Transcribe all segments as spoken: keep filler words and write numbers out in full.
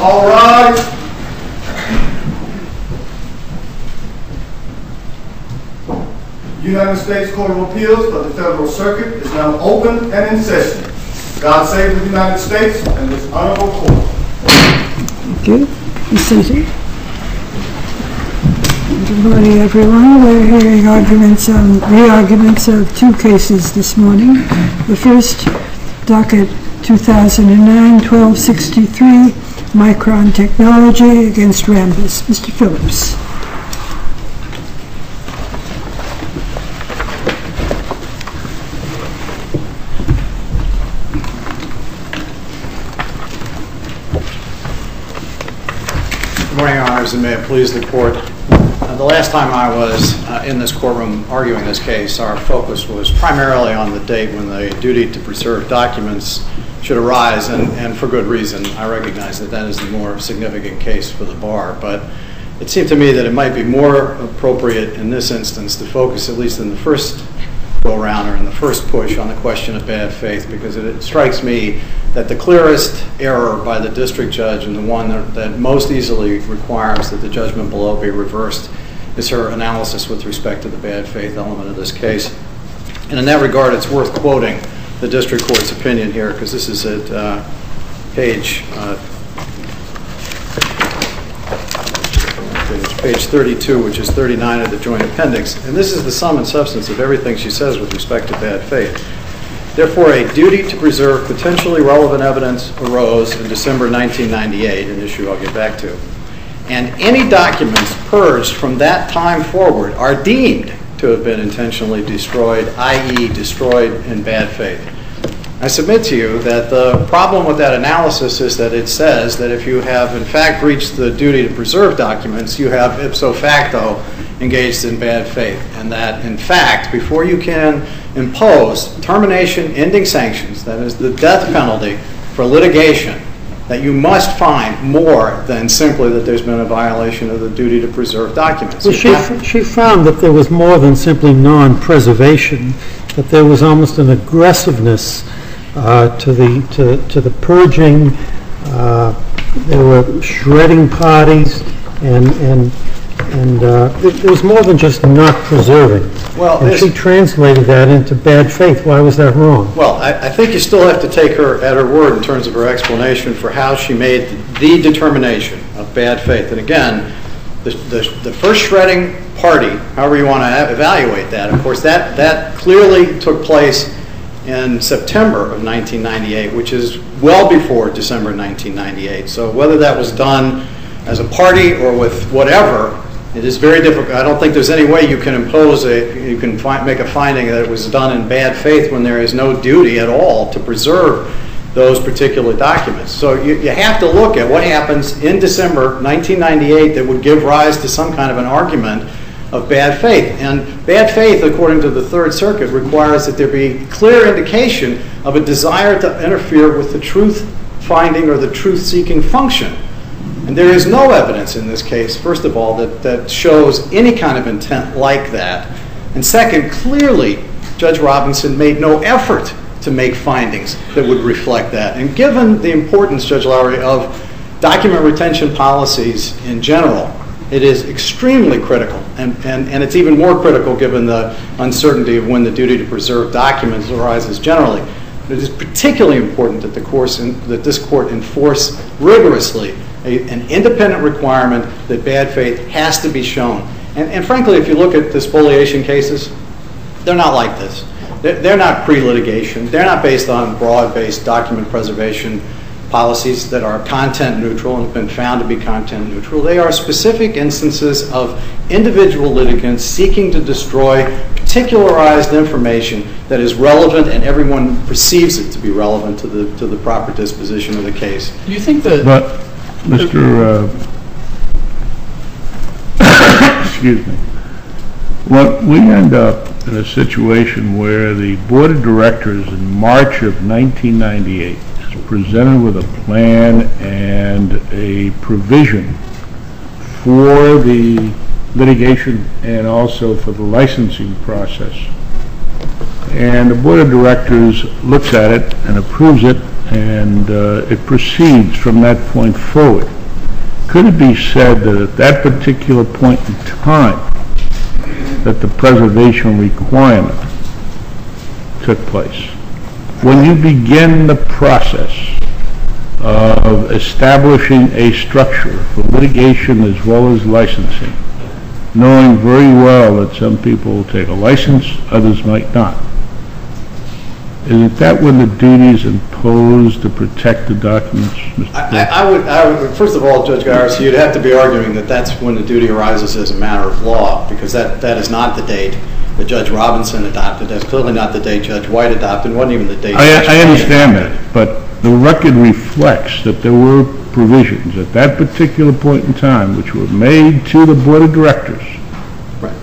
All rise. United States Court of Appeals for the Federal Circuit is now open and in session. God save the United States and this honorable court. Thank you. Be seated. Good morning, everyone. We're hearing arguments on re-arguments of two cases this morning. The first, docket two thousand nine twelve sixty-three, Micron Technology against Rambus. Mister Phillips. Good morning, Your Honors, and may it please the Court. Uh, the last time I was uh, in this courtroom arguing this case, our focus was primarily on the date when the duty to preserve documents should arise, and, and for good reason. I recognize that that is the more significant case for the bar, but it seemed to me that it might be more appropriate in this instance to focus, at least in the first go-around or in the first push, on the question of bad faith, because it, it strikes me that the clearest error by the district judge and the one that, that most easily requires that the judgment below be reversed is her analysis with respect to the bad faith element of this case. And in that regard, it's worth quoting the district court's opinion here, because this is at uh, page, uh, page thirty-two, which is thirty-nine of the joint appendix. And this is the sum and substance of everything she says with respect to bad faith. Therefore, a duty to preserve potentially relevant evidence arose in December nineteen ninety-eight, an issue I'll get back to. And any documents purged from that time forward are deemed to have been intentionally destroyed, that is destroyed in bad faith. I submit to you that the problem with that analysis is that it says that if you have in fact breached the duty to preserve documents, you have ipso facto engaged in bad faith, and that in fact, before you can impose termination ending sanctions, that is the death penalty for litigation, that you must find more than simply that there's been a violation of the duty to preserve documents. Well, she, she found that there was more than simply non-preservation, that there was almost an aggressiveness uh, to the to, to the purging. Uh, there were shredding parties, and and and uh, there was more than just not preserving. Well, and she translated that into bad faith. Why was that wrong? Well, I, I think you still have to take her at her word in terms of her explanation for how she made the determination of bad faith. And again, the, the, the first shredding party, however you want to evaluate that, of course, that, that clearly took place in September of nineteen ninety-eight, which is well before December nineteen ninety-eight. So whether that was done as a party or with whatever, it is very difficult. I don't think there's any way you can impose a, you can find, make a finding that it was done in bad faith when there is no duty at all to preserve those particular documents. So you, you have to look at what happens in December nineteen ninety-eight that would give rise to some kind of an argument of bad faith. And bad faith, according to the Third Circuit, requires that there be clear indication of a desire to interfere with the truth-finding or the truth-seeking function. And there is no evidence in this case, first of all, that, that shows any kind of intent like that. And second, clearly, Judge Robinson made no effort to make findings that would reflect that. And given the importance, Judge Lowry, of document retention policies in general, it is extremely critical, and, and, and it's even more critical given the uncertainty of when the duty to preserve documents arises generally. It is particularly important that, the course in, that this Court enforce rigorously a, an independent requirement that bad faith has to be shown. And, and frankly, if you look at the spoliation cases, they're not like this. They're, they're not pre-litigation. They're not based on broad-based document preservation policies that are content neutral and have been found to be content neutral. They are specific instances of individual litigants seeking to destroy particularized information that is relevant and everyone perceives it to be relevant to the to the proper disposition of the case. Do you think that... But, Mister Uh, excuse me. What we end up in a situation where the Board of Directors in March of nineteen ninety-eight presented with a plan and a provision for the litigation and also for the licensing process. And the Board of Directors looks at it and approves it and uh, it proceeds from that point forward, could it be said that at that particular point in time that the preservation requirement took place? When you begin the process of establishing a structure for litigation as well as licensing, knowing very well that some people will take a license, others might not, is it that when the duty is imposed to protect the documents, Mister I, I, would, I would, first of all, Judge Garris, you'd have to be arguing that that's when the duty arises as a matter of law, because that, that is not the date that Judge Robinson adopted. That's clearly not the date Judge White adopted. It wasn't even the date. I, I understand that, but the record reflects that there were provisions at that particular point in time which were made to the Board of Directors. Right.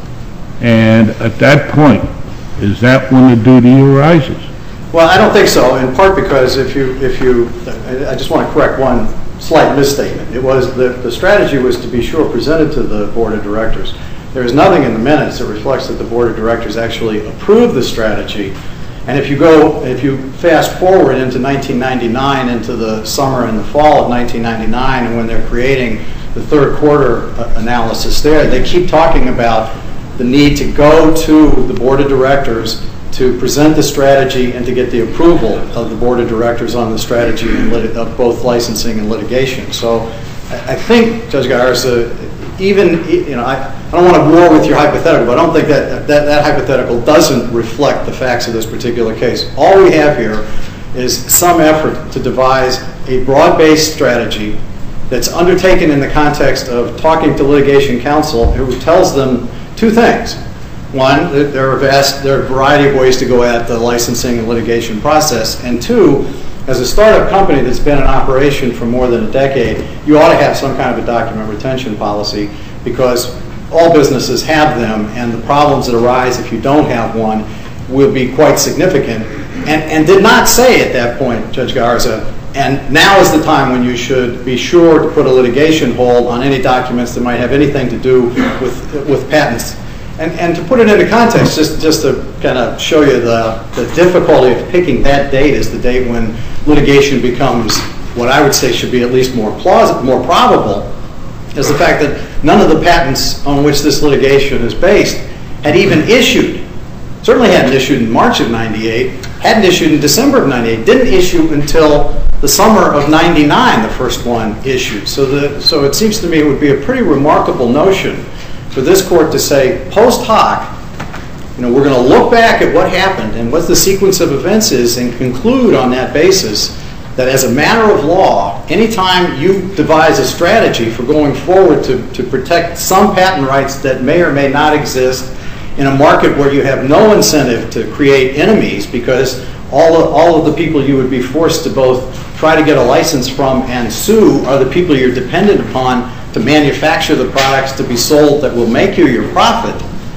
And at that point, is that when the duty arises? Well, I don't think so, in part because if you, if you, I just want to correct one slight misstatement. It was, the, the strategy was to be sure presented to the Board of Directors. There is nothing in the minutes that reflects that the Board of Directors actually approved the strategy. And if you go, if you fast forward into nineteen ninety-nine, into the summer and the fall of nineteen ninety-nine, and when they're creating the third quarter uh, analysis there, they keep talking about the need to go to the Board of Directors to present the strategy and to get the approval of the Board of Directors on the strategy and lit- of both licensing and litigation. So I, I think, Judge Garris, uh, even, you know, I, I don't want to war with your hypothetical, but I don't think that, that that hypothetical doesn't reflect the facts of this particular case. All we have here is some effort to devise a broad-based strategy that's undertaken in the context of talking to litigation counsel who tells them two things. One, there are, vast, there are a variety of ways to go at the licensing and litigation process. And two, as a startup company that's been in operation for more than a decade, you ought to have some kind of a document retention policy, because all businesses have them, and the problems that arise if you don't have one will be quite significant. And, and did not say at that point, Judge Garza, and now is the time when you should be sure to put a litigation hold on any documents that might have anything to do with, with patents. And, and to put it into context, just, just to kind of show you the, the difficulty of picking that date as the date when litigation becomes what I would say should be at least more plausible, more probable, is the fact that none of the patents on which this litigation is based had even issued. Certainly hadn't issued in March of ninety-eight, hadn't issued in December of ninety-eight, didn't issue until the summer of ninety-nine, the first one issued. So, the, so it seems to me it would be a pretty remarkable notion for this court to say, post hoc, you know, we're going to look back at what happened and what the sequence of events is and conclude on that basis that as a matter of law, anytime you devise a strategy for going forward to, to protect some patent rights that may or may not exist in a market where you have no incentive to create enemies, because all of, all of the people you would be forced to both try to get a license from and sue are the people you're dependent upon to manufacture the products to be sold that will make you your profit.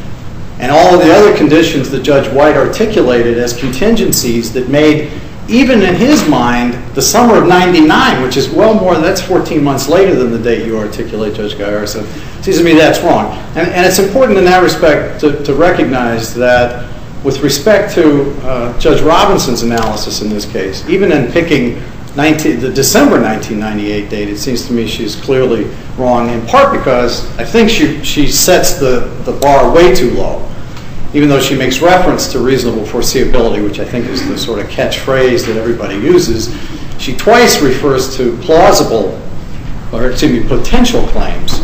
And all of the other conditions that Judge White articulated as contingencies that made, even in his mind, the summer of ninety-nine, which is well more, that's fourteen months later than the date you articulate, Judge Geyer. So it seems to me that's wrong. And, and it's important in that respect to, to recognize that with respect to uh, Judge Robinson's analysis in this case, even in picking nineteen, the December nineteen ninety-eight date, it seems to me she's clearly wrong, in part because I think she, she sets the, the bar way too low, even though she makes reference to reasonable foreseeability, which I think is the sort of catchphrase that everybody uses. She twice refers to plausible, or excuse me, potential claims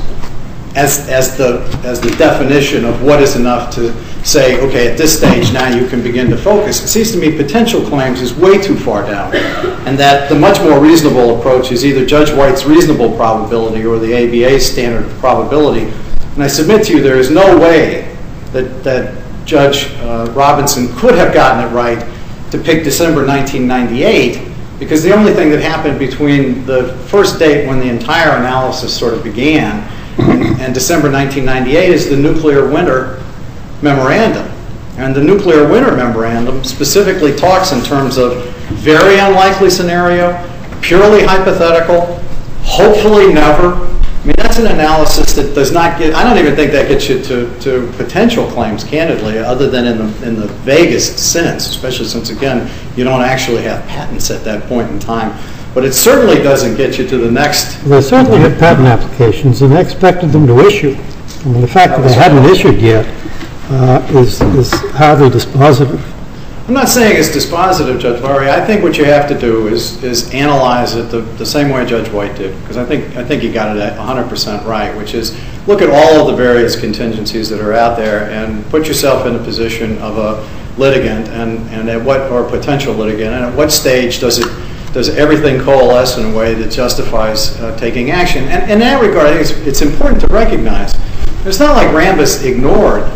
as, as, the, as the definition of what is enough to say, okay, at this stage now you can begin to focus. It seems to me potential claims is way too far down, and that the much more reasonable approach is either Judge White's reasonable probability or the A B A standard of probability. And I submit to you there is no way that, that Judge uh, Robinson could have gotten it right to pick December nineteen ninety-eight, because the only thing that happened between the first date when the entire analysis sort of began and, and December nineteen ninety-eight is the nuclear winter memorandum. And the nuclear winter memorandum specifically talks in terms of very unlikely scenario, purely hypothetical, hopefully never, I mean, that's an analysis that does not get, I don't even think that gets you to, to potential claims, candidly, other than in the, in the vaguest sense, especially since, again, you don't actually have patents at that point in time. But it certainly doesn't get you to the next. They certainly had patent applications, and they expected them to issue. I mean, the fact that they hadn't issued yet uh, is, is hardly dispositive. I'm not saying it's dispositive, Judge Lurie. I think what you have to do is is analyze it the, the same way Judge White did, because I think I think he got it one hundred percent right, which is look at all of the various contingencies that are out there and put yourself in the position of a litigant and, and at what or potential litigant, and at what stage does it does everything coalesce in a way that justifies uh, taking action. And in that regard, I think it's, it's important to recognize it's not like Rambis ignored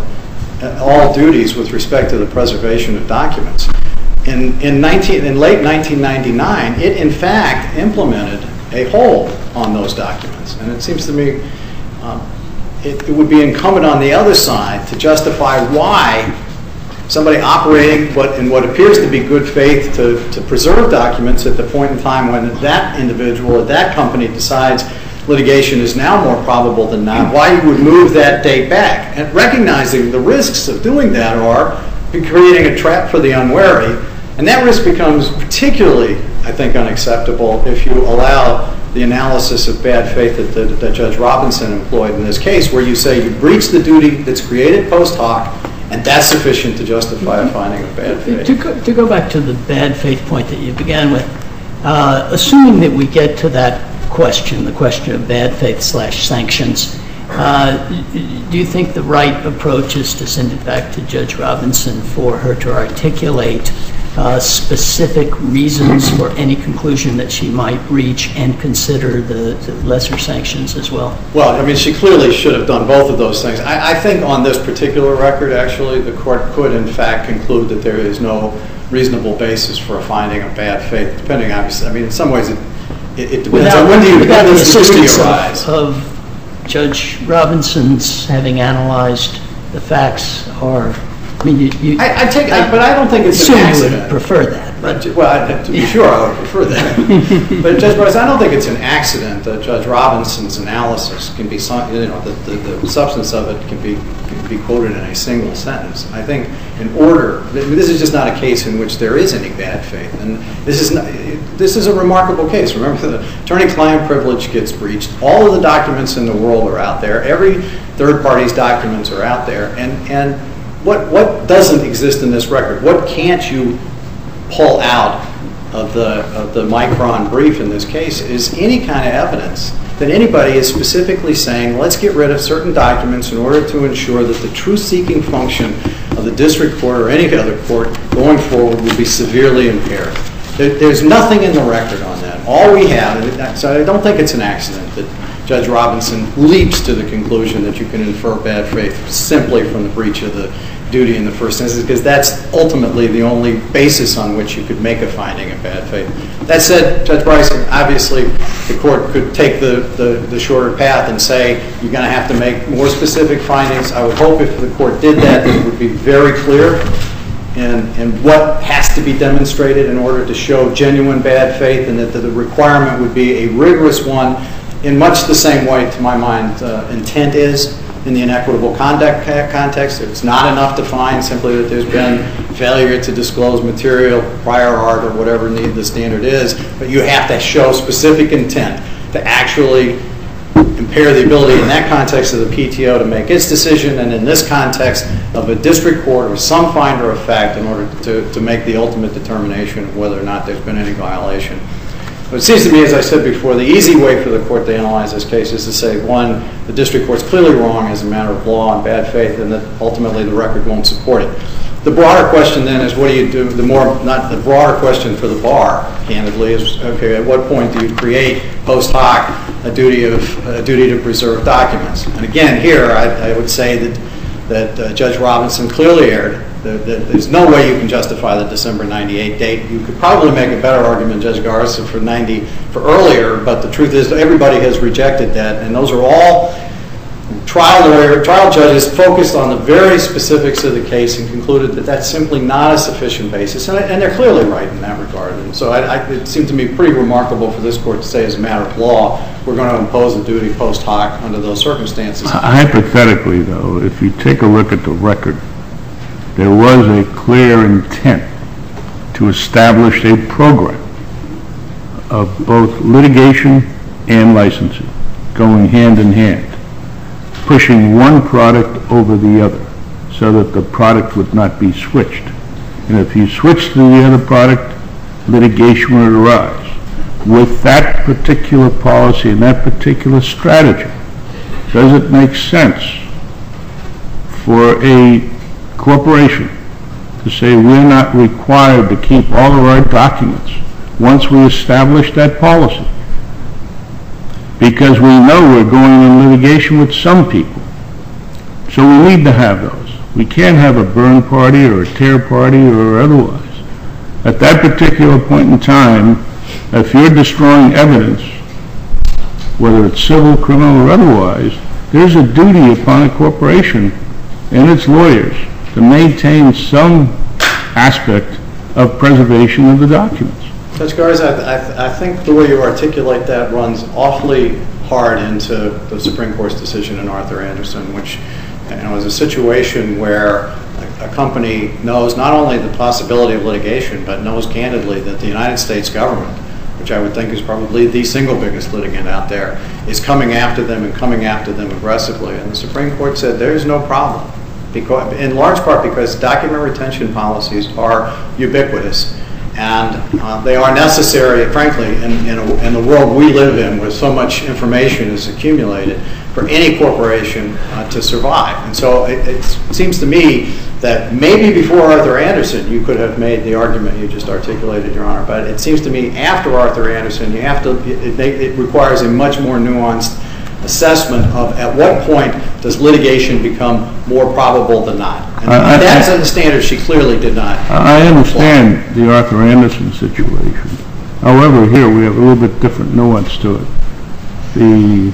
all duties with respect to the preservation of documents. In, in, nineteen, in late nineteen ninety-nine, it in fact implemented a hold on those documents. And it seems to me um, it, it would be incumbent on the other side to justify why somebody operating what, in what appears to be good faith to, to preserve documents at the point in time when that individual or that company decides litigation is now more probable than not, why you would move that date back. And recognizing the risks of doing that are creating a trap for the unwary. And that risk becomes particularly, I think, unacceptable if you allow the analysis of bad faith that, that, that Judge Robinson employed in this case, where you say you breach the duty that's created post hoc, and that's sufficient to justify a finding of bad faith. To go, to go back to the bad faith point that you began with, uh, assuming that we get to that question, the question of bad faith slash sanctions, uh, do you think the right approach is to send it back to Judge Robinson for her to articulate uh, specific reasons for any conclusion that she might reach and consider the, the lesser sanctions as well? Well, I mean, she clearly should have done both of those things. I, I think on this particular record, actually, the court could, in fact, conclude that there is no reasonable basis for a finding of bad faith, depending, obviously, I mean, in some ways, it, it, it depends without, on when do you, without when the does the duty assistance arise. of, of Judge Robinson's having analyzed the facts, or I mean, you, you I, I take, I, but I don't think it's assume an you accident. would prefer that. But Well, I, to be sure, I would prefer that. But Judge Bryce, I don't think it's an accident that Judge Robinson's analysis can be, you know, the, the, the substance of it can be can be quoted in a single sentence. I think in order, I mean, this is just not a case in which there is any bad faith, and this is not, this is a remarkable case. Remember, the attorney-client privilege gets breached. All of the documents in the world are out there. Every third party's documents are out there, and and what what doesn't exist in this record? What can't you pull out of the of the Micron brief in this case is any kind of evidence that anybody is specifically saying, let's get rid of certain documents in order to ensure that the truth-seeking function of the district court or any other court going forward will be severely impaired. There, there's nothing in the record on that. All we have, so I don't think it's an accident that Judge Robinson leaps to the conclusion that you can infer bad faith simply from the breach of the duty in the first instance, because that's ultimately the only basis on which you could make a finding of bad faith. That said, Judge Bryson, obviously the court could take the, the, the shorter path and say you're going to have to make more specific findings. I would hope if the court did that, it would be very clear in, in what has to be demonstrated in order to show genuine bad faith, and that the, the requirement would be a rigorous one in much the same way, to my mind, uh, intent is in the inequitable conduct context. It's not enough to find simply that there's been failure to disclose material, prior art, or whatever the standard is, but you have to show specific intent to actually impair the ability in that context of the P T O to make its decision, and in this context of a district court or some finder of fact in order to, to make the ultimate determination of whether or not there's been any violation. But it seems to me, as I said before, the easy way for the court to analyze this case is to say, one, the district court's clearly wrong as a matter of law and bad faith, and that ultimately the record won't support it. The broader question then is, what do you do? The more, not the broader question for the bar, candidly, is, okay, at what point do you create post hoc a duty of a duty to preserve documents? And again, here I, I would say that that uh, Judge Robinson clearly erred. The, the, there's no way you can justify the December ninety-eight date. You could probably make a better argument, Judge Garza, for ninety for earlier, but the truth is everybody has rejected that, and those are all trial lawyer, trial judges focused on the very specifics of the case and concluded that that's simply not a sufficient basis, and, and they're clearly right in that regard. And so I, I, it seemed to me pretty remarkable for this court to say, as a matter of law, we're going to impose a duty post hoc under those circumstances. Hypothetically, though, if you take a look at the record, there was a clear intent to establish a program of both litigation and licensing going hand in hand, pushing one product over the other so that the product would not be switched. And if you switch to the other product, litigation would arise. With that particular policy and that particular strategy, does it make sense for a corporation to say we're not required to keep all of our documents once we establish that policy? Because we know we're going in litigation with some people. So we need to have those. We can't have a burn party or a tear party or otherwise. At that particular point in time, if you're destroying evidence, whether it's civil, criminal, or otherwise, there's a duty upon a corporation and its lawyers to maintain some aspect of preservation of the documents. Judge Garza, I, I, I think the way you articulate that runs awfully hard into the Supreme Court's decision in Arthur Andersen, which you know, is a situation where a, a company knows not only the possibility of litigation, but knows candidly that the United States government, which I would think is probably the single biggest litigant out there, is coming after them and coming after them aggressively. And the Supreme Court said there's no problem, because, in large part because document retention policies are ubiquitous. And uh, they are necessary, frankly, in, in, a, in the world we live in, where so much information is accumulated, for any corporation uh, to survive. And so it, it seems to me that maybe before Arthur Andersen you could have made the argument you just articulated, Your Honor, but it seems to me after Arthur Andersen you have to, it, it, it requires a much more nuanced assessment of at what point does litigation become more probable than not. And uh, that's I, I, the standard she clearly did not. I understand apply. The Arthur Andersen situation. However, here we have a little bit different nuance to it. The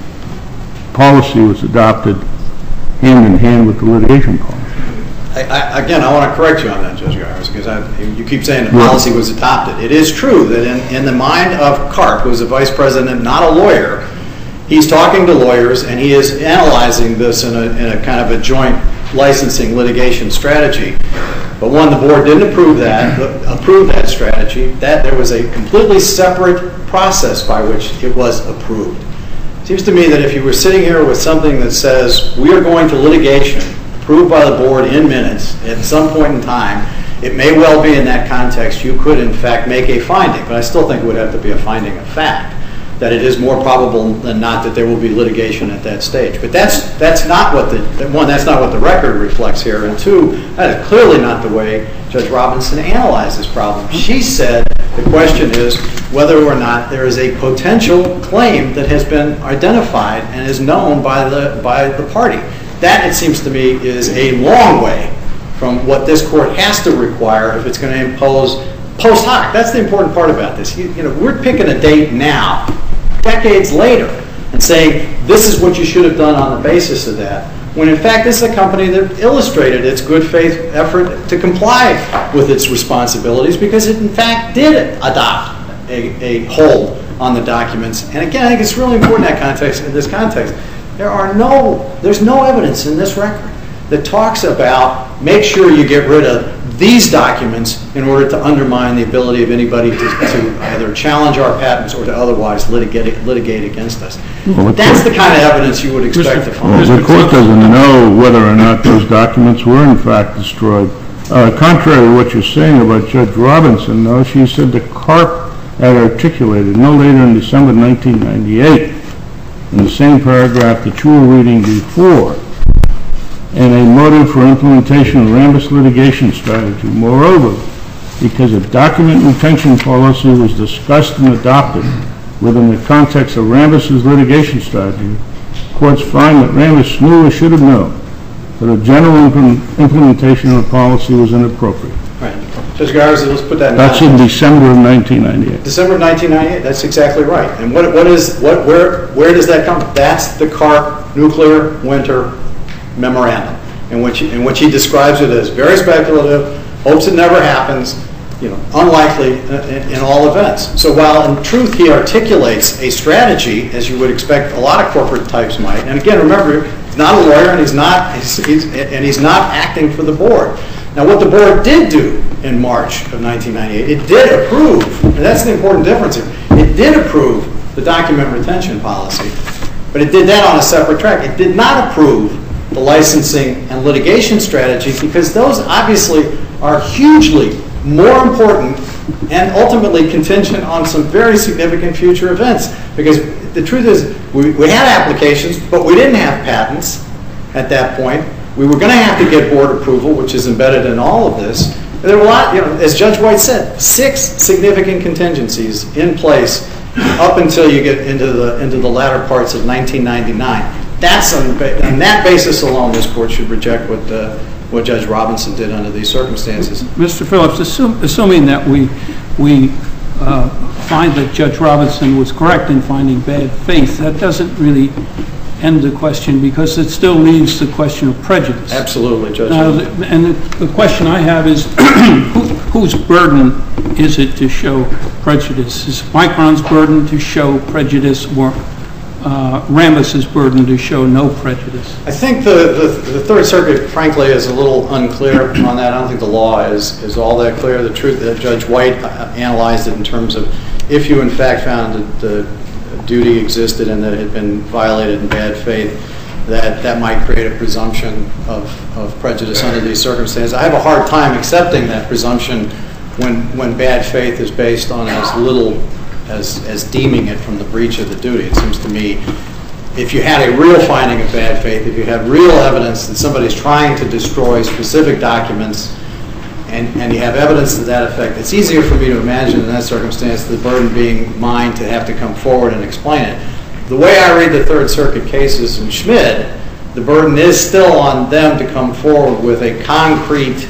policy was adopted hand in hand with the litigation policy. I, I, again, I want to correct you on that, Judge Garris, because I, you keep saying the policy was adopted. It is true that in, in the mind of Karp, who is a vice president, not a lawyer, he's talking to lawyers and he is analyzing this in a, in a kind of a joint licensing litigation strategy. But one, the board didn't approve that, approve that strategy. That there was a completely separate process by which it was approved. It seems to me that if you were sitting here with something that says we are going to litigation, approved by the board in minutes at some point in time, it may well be in that context you could in fact make a finding, but I still think it would have to be a finding of fact, that it is more probable than not that there will be litigation at that stage. But that's that's not what the, one, that's not what the record reflects here, and two, that is clearly not the way Judge Robinson analyzed this problem. She said the question is whether or not there is a potential claim that has been identified and is known by the by the party. That, it seems to me, is a long way from what this court has to require if it's going to impose post hoc. That's the important part about this. You, you know, we're picking a date now, decades later, and saying this is what you should have done on the basis of that, when in fact this is a company that illustrated its good faith effort to comply with its responsibilities because it in fact did adopt a, a hold on the documents. And again, I think it's really important in that context, in this context. There are no, there's no evidence in this record that talks about make sure you get rid of these documents in order to undermine the ability of anybody to, to either challenge our patents or to otherwise litigate, litigate against us. Well, that's the kind of evidence you would expect to find. Well, the court doesn't know whether or not those documents were in fact destroyed. Uh, contrary to what you're saying about Judge Robinson, though, she said the Karp had articulated no later than December nineteen ninety-eight, in the same paragraph that you were reading before, and a motive for implementation of Rambus litigation strategy. Moreover, because a document retention policy was discussed and adopted within the context of Rambus's litigation strategy, courts find that Rambus knew or should have known that a general imp- implementation of the policy was inappropriate. Right. Judge Garza, let's put that in That's in December of nineteen ninety-eight. December of nineteen ninety-eight, that's exactly right. And what, what is, what, where, where does that come from? That's the Karp nuclear winter memorandum, in which, in which he describes it as very speculative, hopes it never happens, you know, unlikely in, in all events. So while in truth he articulates a strategy, as you would expect a lot of corporate types might, and again, remember, he's not a lawyer and he's not, he's, he's, and he's not acting for the board. Now, what the board did do in March of nineteen ninety-eight, it did approve, and that's the important difference here, it did approve the document retention policy, but it did that on a separate track. It did not approve the licensing and litigation strategy, because those obviously are hugely more important and ultimately contingent on some very significant future events. Because the truth is, we, we had applications, but we didn't have patents at that point. We were going to have to get board approval, which is embedded in all of this. And there were a lot, you know, as Judge White said, six significant contingencies in place up until you get into the into the latter parts of nineteen ninety-nine. That's on, on that basis alone, this court should reject what uh, what Judge Robinson did under these circumstances. Mister Phillips, assume, assuming that we we uh, find that Judge Robinson was correct in finding bad faith, that doesn't really end the question, because it still leaves the question of prejudice. Absolutely, Judge. Now, the, and the, the question I have is, who, whose burden is it to show prejudice? Is Micron's burden to show prejudice, or uh, Rambus's burden to show no prejudice? I think the, the, the Third Circuit, frankly, is a little unclear on that. I don't think the law is, is all that clear. The truth that Judge White analyzed it in terms of, if you in fact found that the duty existed and that it had been violated in bad faith, that that might create a presumption of, of prejudice under these circumstances. I have a hard time accepting that presumption when when bad faith is based on as little as, as deeming it from the breach of the duty. It seems to me, if you had a real finding of bad faith, if you had real evidence that somebody's trying to destroy specific documents, And, and you have evidence to that effect, it's easier for me to imagine in that circumstance the burden being mine to have to come forward and explain it. The way I read the Third Circuit cases in Schmidt, the burden is still on them to come forward with a concrete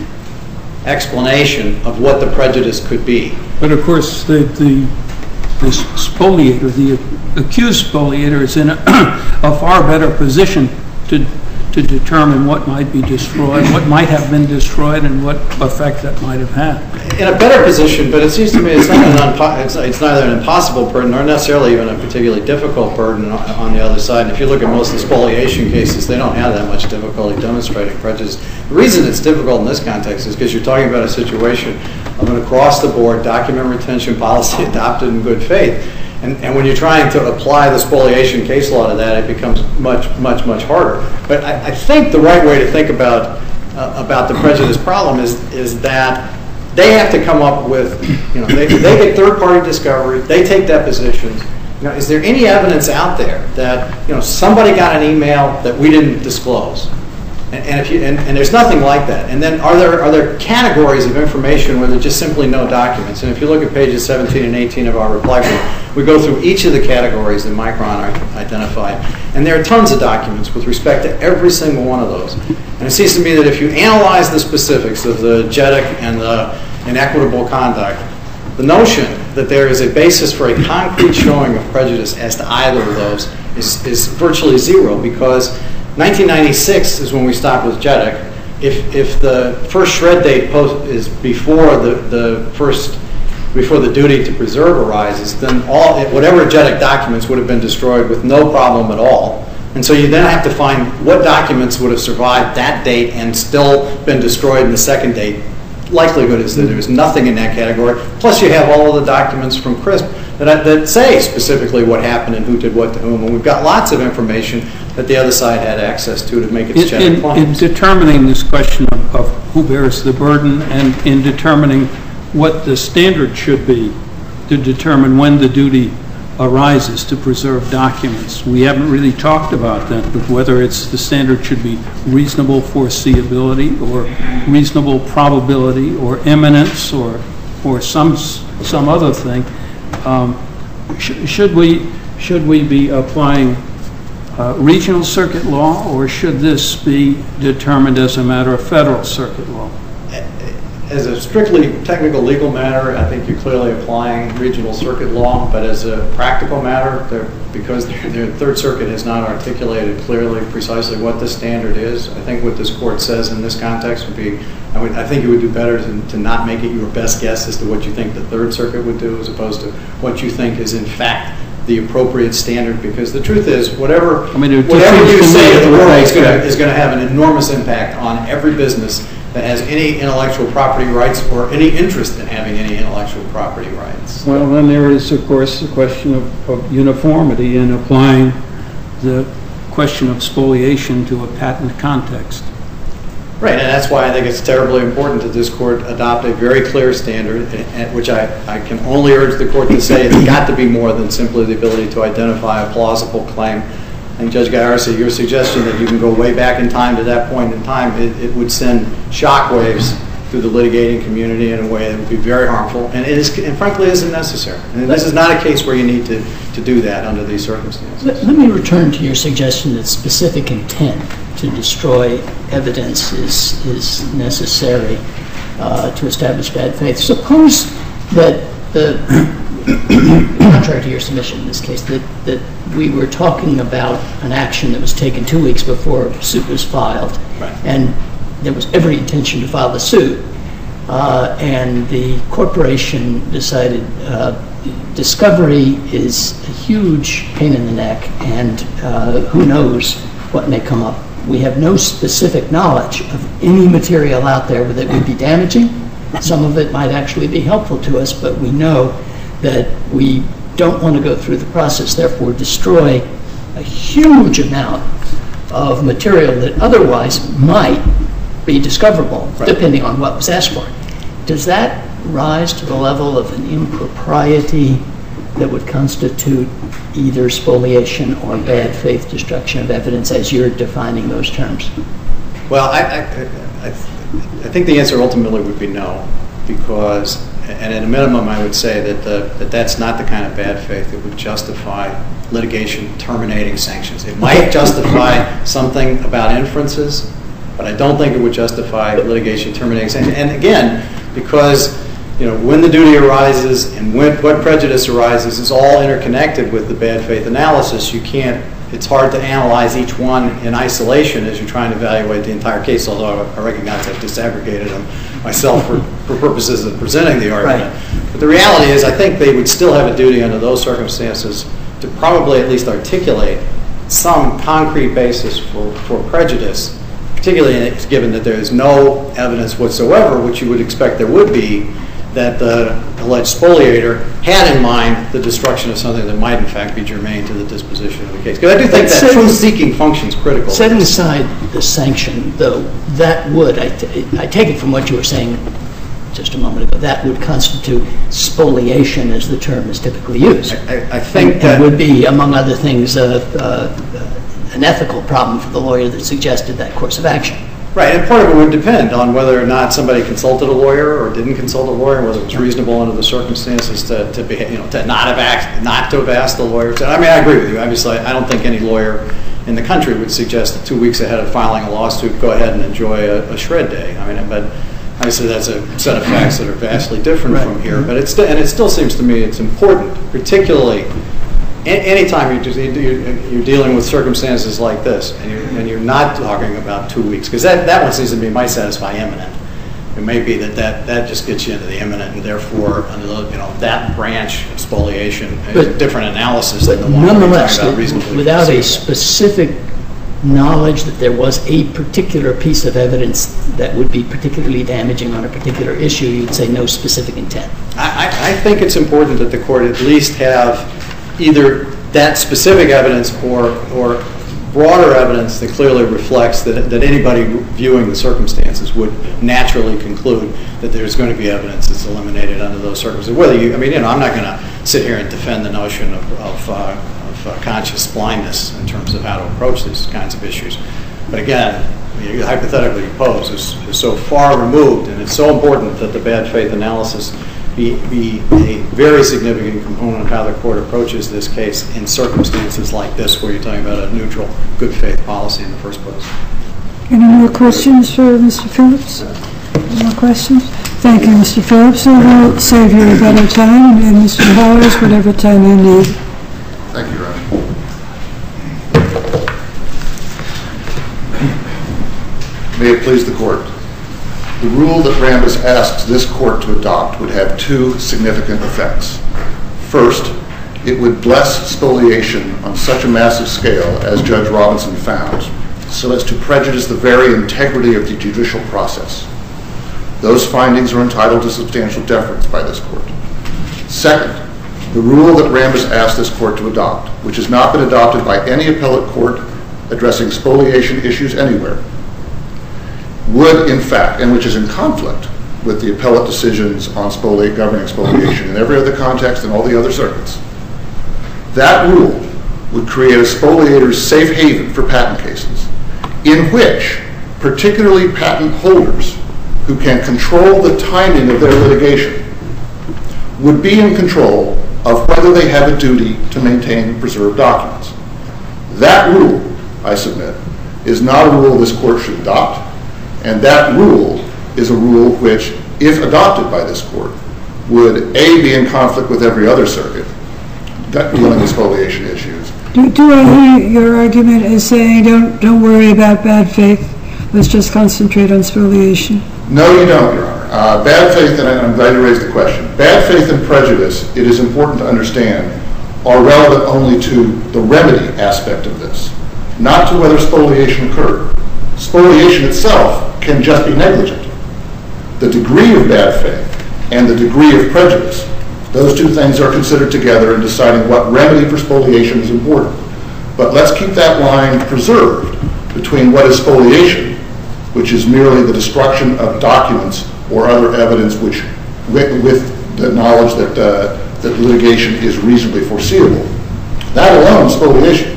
explanation of what the prejudice could be. But of course, the, the, the spoliator, the accused spoliator, is in a, a far better position to to determine what might be destroyed, what might have been destroyed, and what effect that might have had. In a better position, but it seems to me it's, not an unpo- it's, it's neither an impossible burden nor necessarily even a particularly difficult burden on, on the other side. And if you look at most of the spoliation cases, they don't have that much difficulty demonstrating prejudice. The reason it's difficult in this context is because you're talking about a situation of an across-the-board document retention policy adopted in good faith. And, and when you're trying to apply the spoliation case law to that, it becomes much, much, much harder. But I, I think the right way to think about uh, about the prejudice problem is is that they have to come up with, you know, they, they get third-party discovery, they take depositions. You know, is there any evidence out there that, you know, somebody got an email that we didn't disclose? And, and if you and, and there's nothing like that. And then are there are there categories of information where there's just simply no documents? And if you look at pages seventeen and eighteen of our reply brief, we go through each of the categories that Micron identified, and there are tons of documents with respect to every single one of those. And it seems to me that if you analyze the specifics of the J E D C and the inequitable conduct, the notion that there is a basis for a concrete showing of prejudice as to either of those is, is virtually zero, because nineteen ninety-six is when we stopped with J E D C. If if the first shred date post is before the, the first before the duty to preserve arises, then all whatever J E D C documents would have been destroyed with no problem at all. And so you then have to find what documents would have survived that date and still been destroyed in the second date. Likelihood is that there's nothing in that category. Plus, you have all of the documents from CRISP that, that say specifically what happened and who did what to whom. And we've got lots of information that the other side had access to to make its J E D C in, claims. in determining this question of, of who bears the burden, and in determining what the standard should be to determine when the duty arises to preserve documents, we haven't really talked about that, but whether it's the standard should be reasonable foreseeability or reasonable probability or imminence or or some some other thing. Um, sh- should we should we be applying uh, regional circuit law, or should this be determined as a matter of federal circuit law? as a strictly technical legal matter, I think you're clearly applying regional circuit law, but as a practical matter, because the Third Circuit has not articulated clearly precisely what the standard is, I think what this court says in this context would be, I, would, I think it would do better to, to not make it your best guess as to what you think the Third Circuit would do as opposed to what you think is in fact the appropriate standard, because the truth is, whatever, I mean, whatever you say to the world is going to is going to have an enormous impact on every business that has any intellectual property rights or any interest in having any intellectual property rights. Well, then there is, of course, the question of, of uniformity in applying the question of spoliation to a patent context. Right, and that's why I think it's terribly important that this court adopt a very clear standard, which I, I can only urge the court to say it's got to be more than simply the ability to identify a plausible claim. And Judge Gallarza, your suggestion that you can go way back in time to that point in time, it, it would send shockwaves through the litigating community in a way that would be very harmful, and it is, and frankly isn't necessary. And this is not a case where you need to, to do that under these circumstances. Let, let me return to your suggestion that specific intent to destroy evidence is, is necessary uh, to establish bad faith. Suppose that the, contrary to your submission in this case, that, that we were talking about an action that was taken two weeks before a suit was filed, right, and there was every intention to file the suit, uh, and the corporation decided uh, discovery is a huge pain in the neck, and uh, who knows what may come up. We have no specific knowledge of any material out there that would be damaging. Some of it might actually be helpful to us, but we know that we don't want to go through the process, therefore destroy a huge amount of material that otherwise might be discoverable, right, depending on what was asked for. Does that rise to the level of an impropriety that would constitute either spoliation or bad faith destruction of evidence as you're defining those terms? Well, I, I, I, I think the answer ultimately would be no, because, and at a minimum I would say that, the, that that's not the kind of bad faith that would justify litigation terminating sanctions. It might justify something about inferences, but I don't think it would justify litigation terminating sanctions. And again, because you know, when the duty arises and when, what prejudice arises is all interconnected with the bad faith analysis. You can't, it's hard to analyze each one in isolation as you're trying to evaluate the entire case, although I recognize I've disaggregated them myself for, for purposes of presenting the argument. Right. But the reality is I think they would still have a duty under those circumstances to probably at least articulate some concrete basis for, for prejudice, particularly given that there is no evidence whatsoever, which you would expect there would be, that the alleged spoliator had in mind the destruction of something that might in fact be germane to the disposition of the case. Because I do think but that truth-seeking function is critical. Setting aside the sanction, though, that would, I, t I take it from what you were saying just a moment ago, that would constitute spoliation as the term is typically used. I, I think and, that and would be, among other things, uh, uh, an ethical problem for the lawyer that suggested that course of action. Right, and part of it would depend on whether or not somebody consulted a lawyer or didn't consult a lawyer, whether it was reasonable under the circumstances to, to be, you know, to not have asked, not to have asked the lawyer. I mean, I agree with you. Obviously, I don't think any lawyer in the country would suggest that two weeks ahead of filing a lawsuit, go ahead and enjoy a, a shred day. I mean, but obviously that's a set of facts that are vastly different right. from here. But it's and it still seems to me it's important, particularly anytime you're, you're dealing with circumstances like this, and you're, and you're not talking about two weeks, because that, that one seems to me might satisfy imminent. It may be that, that that just gets you into the imminent, and therefore, under the, you know, that branch of spoliation is a different analysis than the one we're talking about reasonably. Without a specific knowledge that there was a particular piece of evidence that would be particularly damaging on a particular issue, you'd say no specific intent. I, I, I think it's important that the court at least have either that specific evidence or, or broader evidence that clearly reflects that, that anybody viewing the circumstances would naturally conclude that there's going to be evidence that's eliminated under those circumstances. Whether you, I mean, you know, I'm not going to sit here and defend the notion of, of, uh, of uh, conscious blindness in terms of how to approach these kinds of issues. But again, the hypothetical you pose is, is so far removed, and it's so important that the bad faith analysis Be, be a very significant component of how the court approaches this case in circumstances like this, where you're talking about a neutral, good faith policy in the first place. Any more questions for Mister Phillips? Any more questions? Thank you, Mister Phillips. And we'll save you a better time, and Mister Powers, whatever time you need. Thank you, Your Honor. May it please the Court. The rule that Rambis asks this Court to adopt would have two significant effects. First, it would bless spoliation on such a massive scale as Judge Robinson found, so as to prejudice the very integrity of the judicial process. Those findings are entitled to substantial deference by this Court. Second, the rule that Rambis asked this Court to adopt, which has not been adopted by any appellate court addressing spoliation issues anywhere, would, in fact, and which is in conflict with the appellate decisions on spoli- governing spoliation in every other context and all the other circuits, that rule would create a spoliator's safe haven for patent cases, in which particularly patent holders who can control the timing of their litigation would be in control of whether they have a duty to maintain and preserve documents. That rule, I submit, is not a rule this Court should adopt, and that rule is a rule which, if adopted by this Court, would A, be in conflict with every other circuit dealing with spoliation issues. Do, do I hear your argument as saying don't, don't worry about bad faith, let's just concentrate on spoliation? No, you don't, Your Honor. Uh, bad faith, and I'm glad you raised the question, bad faith and prejudice, it is important to understand, are relevant only to the remedy aspect of this, not to whether spoliation occurred. Spoliation itself can just be negligent. The degree of bad faith and the degree of prejudice, those two things are considered together in deciding what remedy for spoliation is important. But let's keep that line preserved between what is spoliation, which is merely the destruction of documents or other evidence which, with, with the knowledge that, uh, that litigation is reasonably foreseeable. That alone is spoliation.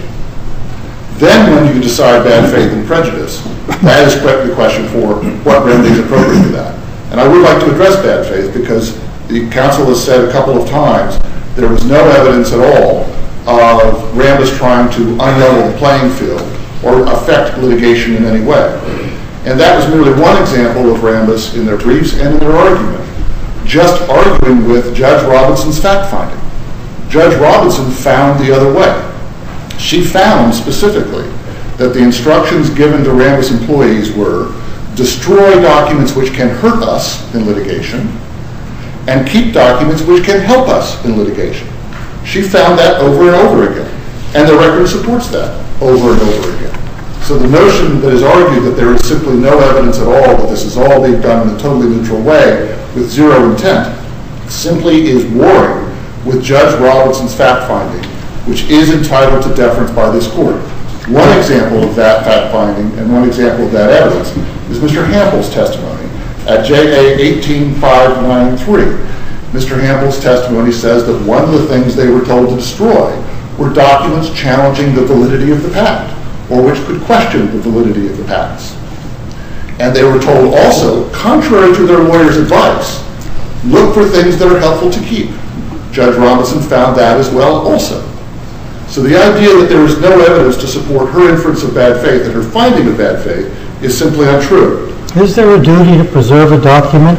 Then when you decide bad faith and prejudice, that is the question for what remedy is appropriate for that. And I would like to address bad faith because the counsel has said a couple of times there was no evidence at all of Rambis trying to unlevel the playing field or affect litigation in any way. And that was merely one example of Rambis in their briefs and in their argument, just arguing with Judge Robinson's fact-finding. Judge Robinson found the other way. She found specifically that the instructions given to Rambis employees were destroy documents which can hurt us in litigation and keep documents which can help us in litigation. She found that over and over again, and the record supports that over and over again. So the notion that is argued that there is simply no evidence at all that this is all being done in a totally neutral way with zero intent simply is warring with Judge Robinson's fact-finding, which is entitled to deference by this Court. One example of that fact-finding and one example of that evidence is Mister Hample's testimony at J A eighteen five ninety-three. Mister Hample's testimony says that one of the things they were told to destroy were documents challenging the validity of the patent, or which could question the validity of the patents. And they were told also, contrary to their lawyer's advice, look for things that are helpful to keep. Judge Robinson found that as well also. So the idea that there is no evidence to support her inference of bad faith and her finding of bad faith is simply untrue. Is there a duty to preserve a document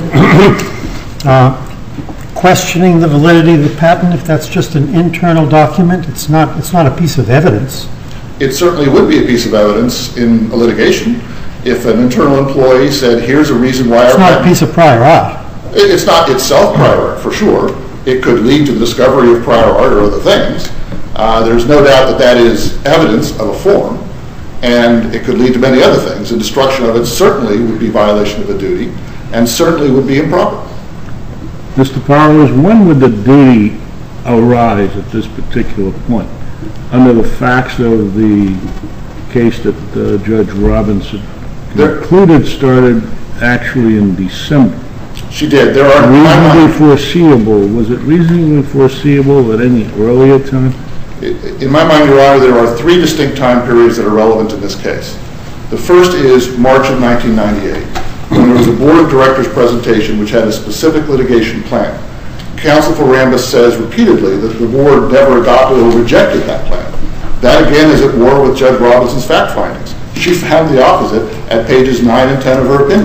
uh, questioning the validity of the patent if that's just an internal document? It's not, it's not a piece of evidence. It certainly would be a piece of evidence in a litigation if an internal employee said, here's a reason why it's our not patent... a piece of prior art. It's not itself prior art, for sure. It could lead to the discovery of prior art or other things. Uh, there's no doubt that that is evidence of a form, and it could lead to many other things. And destruction of it certainly would be violation of a duty, and certainly would be improper. Mister Powers, when would the duty arise at this particular point? Under the facts of the case that uh, Judge Robinson concluded started actually in December. She did. There are reasonably foreseeable. Was it reasonably foreseeable at any earlier time? In my mind, Your Honor, there are three distinct time periods that are relevant in this case. The first is March of nineteen ninety-eight, when there was a board of directors presentation which had a specific litigation plan. Counsel for Rambis says repeatedly that the board never adopted or rejected that plan. That, again, is at war with Judge Robinson's fact findings. She found the opposite at pages nine and ten of her opinion.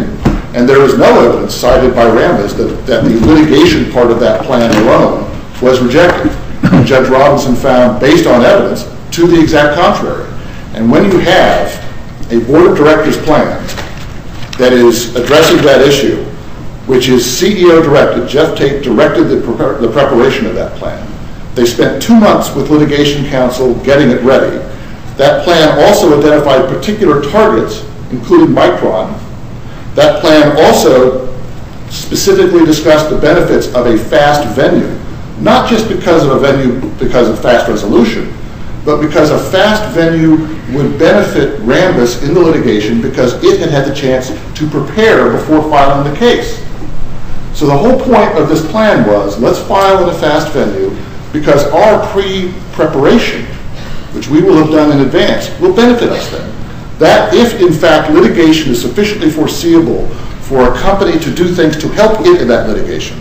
And there is no evidence cited by Rambus that, that the litigation part of that plan alone was rejected. And Judge Robinson found, based on evidence, to the exact contrary. And when you have a board of directors plan that is addressing that issue, which is C E O directed, Jeff Tate directed the, pre- the preparation of that plan. They spent two months with litigation counsel getting it ready. That plan also identified particular targets, including Micron. That plan also specifically discussed the benefits of a fast venue, not just because of a venue, because of fast resolution, but because a fast venue would benefit Rambus in the litigation because it had had the chance to prepare before filing the case. So the whole point of this plan was, let's file in a fast venue because our pre-preparation, which we will have done in advance, will benefit us then. That if, in fact, litigation is sufficiently foreseeable for a company to do things to help it in that litigation,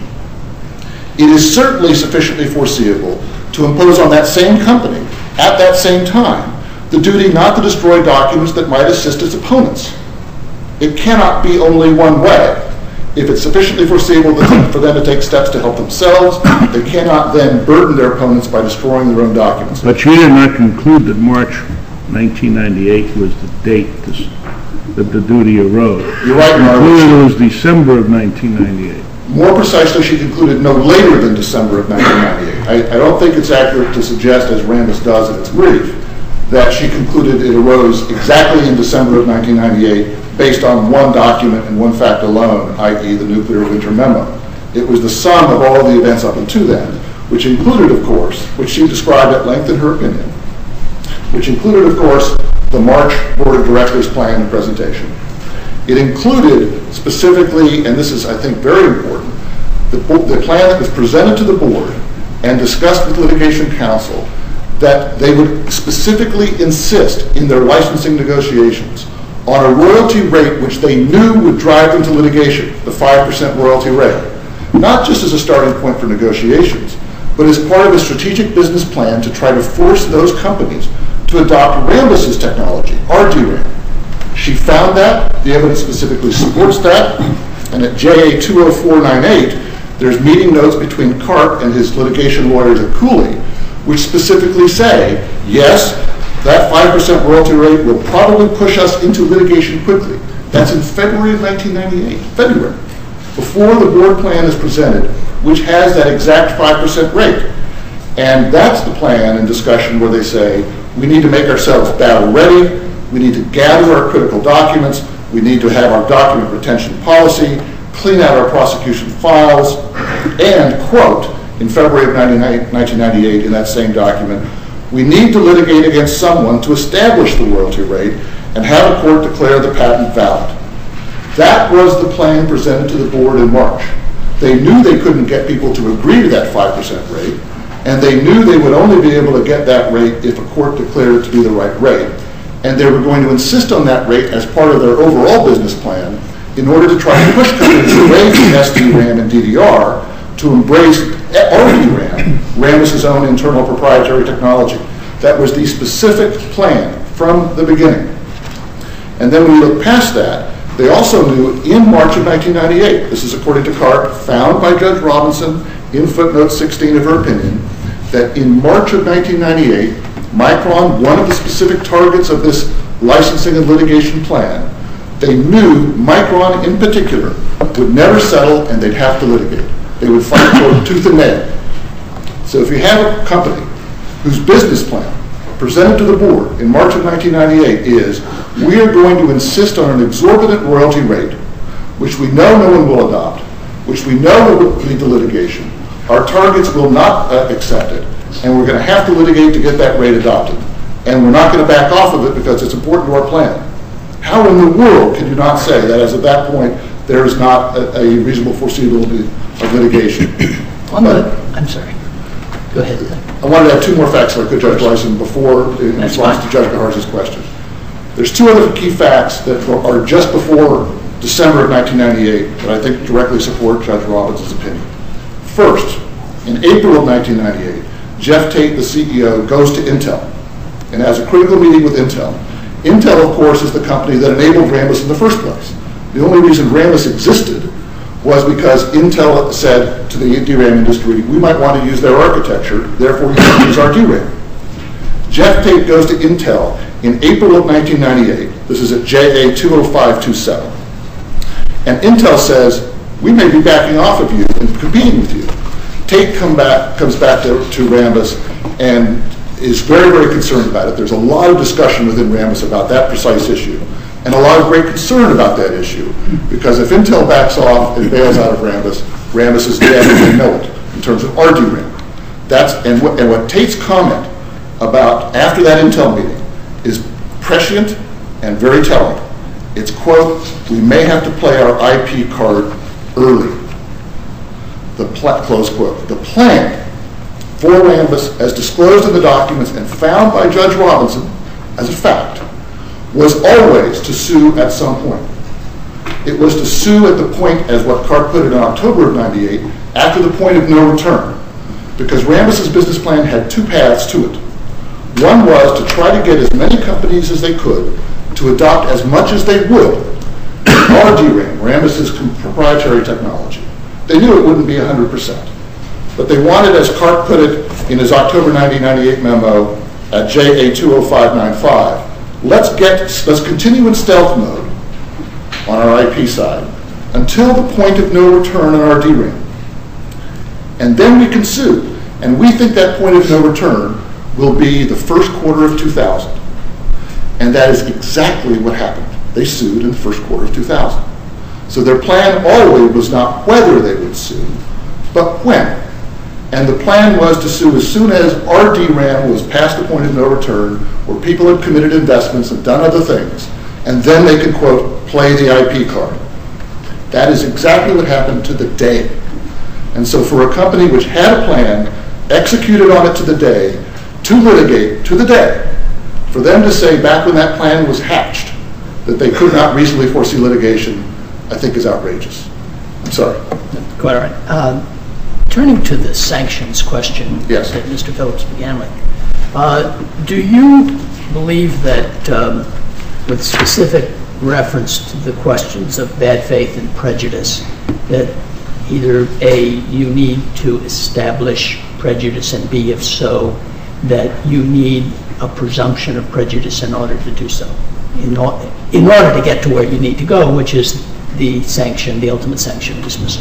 it is certainly sufficiently foreseeable to impose on that same company, at that same time, the duty not to destroy documents that might assist its opponents. It cannot be only one way. If it's sufficiently foreseeable for them to take steps to help themselves, they cannot then burden their opponents by destroying their own documents. But you did not conclude that March nineteen ninety-eight was the date this, that the duty arose. You're right, Your Honor. You concluded it was December of nineteen ninety-eight. More precisely, she concluded no later than December of nineteen ninety-eight. I, I don't think it's accurate to suggest, as Rambus does in its brief, that she concluded it arose exactly in December of nineteen ninety-eight based on one document and one fact alone, that is the nuclear winter memo. It was the sum of all the events up until then, which included, of course, which she described at length in her opinion, which included, of course, the March Board of Directors plan and presentation. It included specifically, and this is, I think, very important, the, the plan that was presented to the board and discussed with litigation counsel that they would specifically insist in their licensing negotiations on a royalty rate which they knew would drive them to litigation, the five percent royalty rate, not just as a starting point for negotiations, but as part of a strategic business plan to try to force those companies to adopt Rambus's technology, R D RAM. She found that, the evidence specifically supports that, and at J A two oh four ninety-eight, there's meeting notes between Karp and his litigation lawyers at Cooley, which specifically say, yes, that five percent royalty rate will probably push us into litigation quickly. That's in February of nineteen ninety-eight, February, before the board plan is presented, which has that exact five percent rate. And that's the plan and discussion where they say, we need to make ourselves battle ready, we need to gather our critical documents, we need to have our document retention policy, clean out our prosecution files, and, quote, in February of nineteen ninety-eight in that same document, we need to litigate against someone to establish the royalty rate and have a court declare the patent valid. That was the plan presented to the board in March. They knew they couldn't get people to agree to that five percent rate, and they knew they would only be able to get that rate if a court declared it to be the right rate. And they were going to insist on that rate as part of their overall business plan in order to try to push companies away from S D RAM and D D R to embrace R D RAM, Rambus's own internal proprietary technology. That was the specific plan from the beginning. And then when we look past that, they also knew in March of nineteen ninety-eight, this is according to Karp, found by Judge Robinson in footnote sixteen of her opinion, that in March of nineteen ninety-eight, Micron, one of the specific targets of this licensing and litigation plan, they knew Micron in particular would never settle and they'd have to litigate. They would fight for tooth and nail. So if you have a company whose business plan presented to the board in March of nineteen ninety-eight is, we are going to insist on an exorbitant royalty rate, which we know no one will adopt, which we know will lead to litigation. Our targets will not uh, accept it, and we're going to have to litigate to get that rate adopted. And we're not going to back off of it because it's important to our plan. How in the world can you not say that as of that point there is not a, a reasonable foreseeability of litigation? On the, I'm sorry. Go ahead. I wanted to add two more facts if I could, Judge Bryson, before in That's response fine. to Judge Gaharza's question. There's two other key facts that are just before December of nineteen ninety-eight that I think directly support Judge Robinson's opinion. First, in April of nineteen ninety-eight, Jeff Tate, the C E O, goes to Intel and has a critical meeting with Intel. Intel, of course, is the company that enabled Rambus in the first place. The only reason Rambus existed was because Intel said to the D RAM industry, we might want to use their architecture, therefore you can use our D RAM. Jeff Tate goes to Intel in April of nineteen ninety-eight. This is at J A two oh five two seven. And Intel says, we may be backing off of you and competing with you. Tate come back, comes back to, to Rambus and is very, very concerned about it. There's a lot of discussion within Rambus about that precise issue, and a lot of great concern about that issue, because if Intel backs off and bails out of Rambus, Rambus is dead and they know it in terms of our D RAM. That's, and, what, and what Tate's comment about after that Intel meeting is prescient and very telling. It's, quote, we may have to play our I P card early, the pl- close quote. The plan for Rambus, as disclosed in the documents and found by Judge Robinson as a fact, was always to sue at some point. It was to sue at the point, as what Clark put it in October of ninety-eight, after the point of no return, because Rambus's business plan had two paths to it. One was to try to get as many companies as they could to adopt as much as they would our D RAM, Rambus's proprietary technology. They knew it wouldn't be one hundred percent. But they wanted, as Clark put it in his October nineteen ninety-eight memo at J A two oh five nine five, let's get, let's continue in stealth mode on our I P side until the point of no return on our D RAM. And then we can sue. And we think that point of no return will be the first quarter of two thousand. And that is exactly what happened. They sued in the first quarter of two thousand. So their plan always was not whether they would sue, but when. And the plan was to sue as soon as our D RAM was past the point of no return, where people had committed investments and done other things, and then they could, quote, play the I P card. That is exactly what happened to the day. And so for a company which had a plan, executed on it to the day, to litigate to the day, for them to say back when that plan was hatched that they could not reasonably foresee litigation, I think is outrageous. I'm sorry. Quite all right. Um, turning to the sanctions question yes. that Mister Phillips began with, uh, do you believe that, um, with specific reference to the questions of bad faith and prejudice, that either A, you need to establish prejudice, and B, if so, that you need a presumption of prejudice in order to do so, in, or, in order to get to where you need to go, which is the sanction, the ultimate sanction dismissal?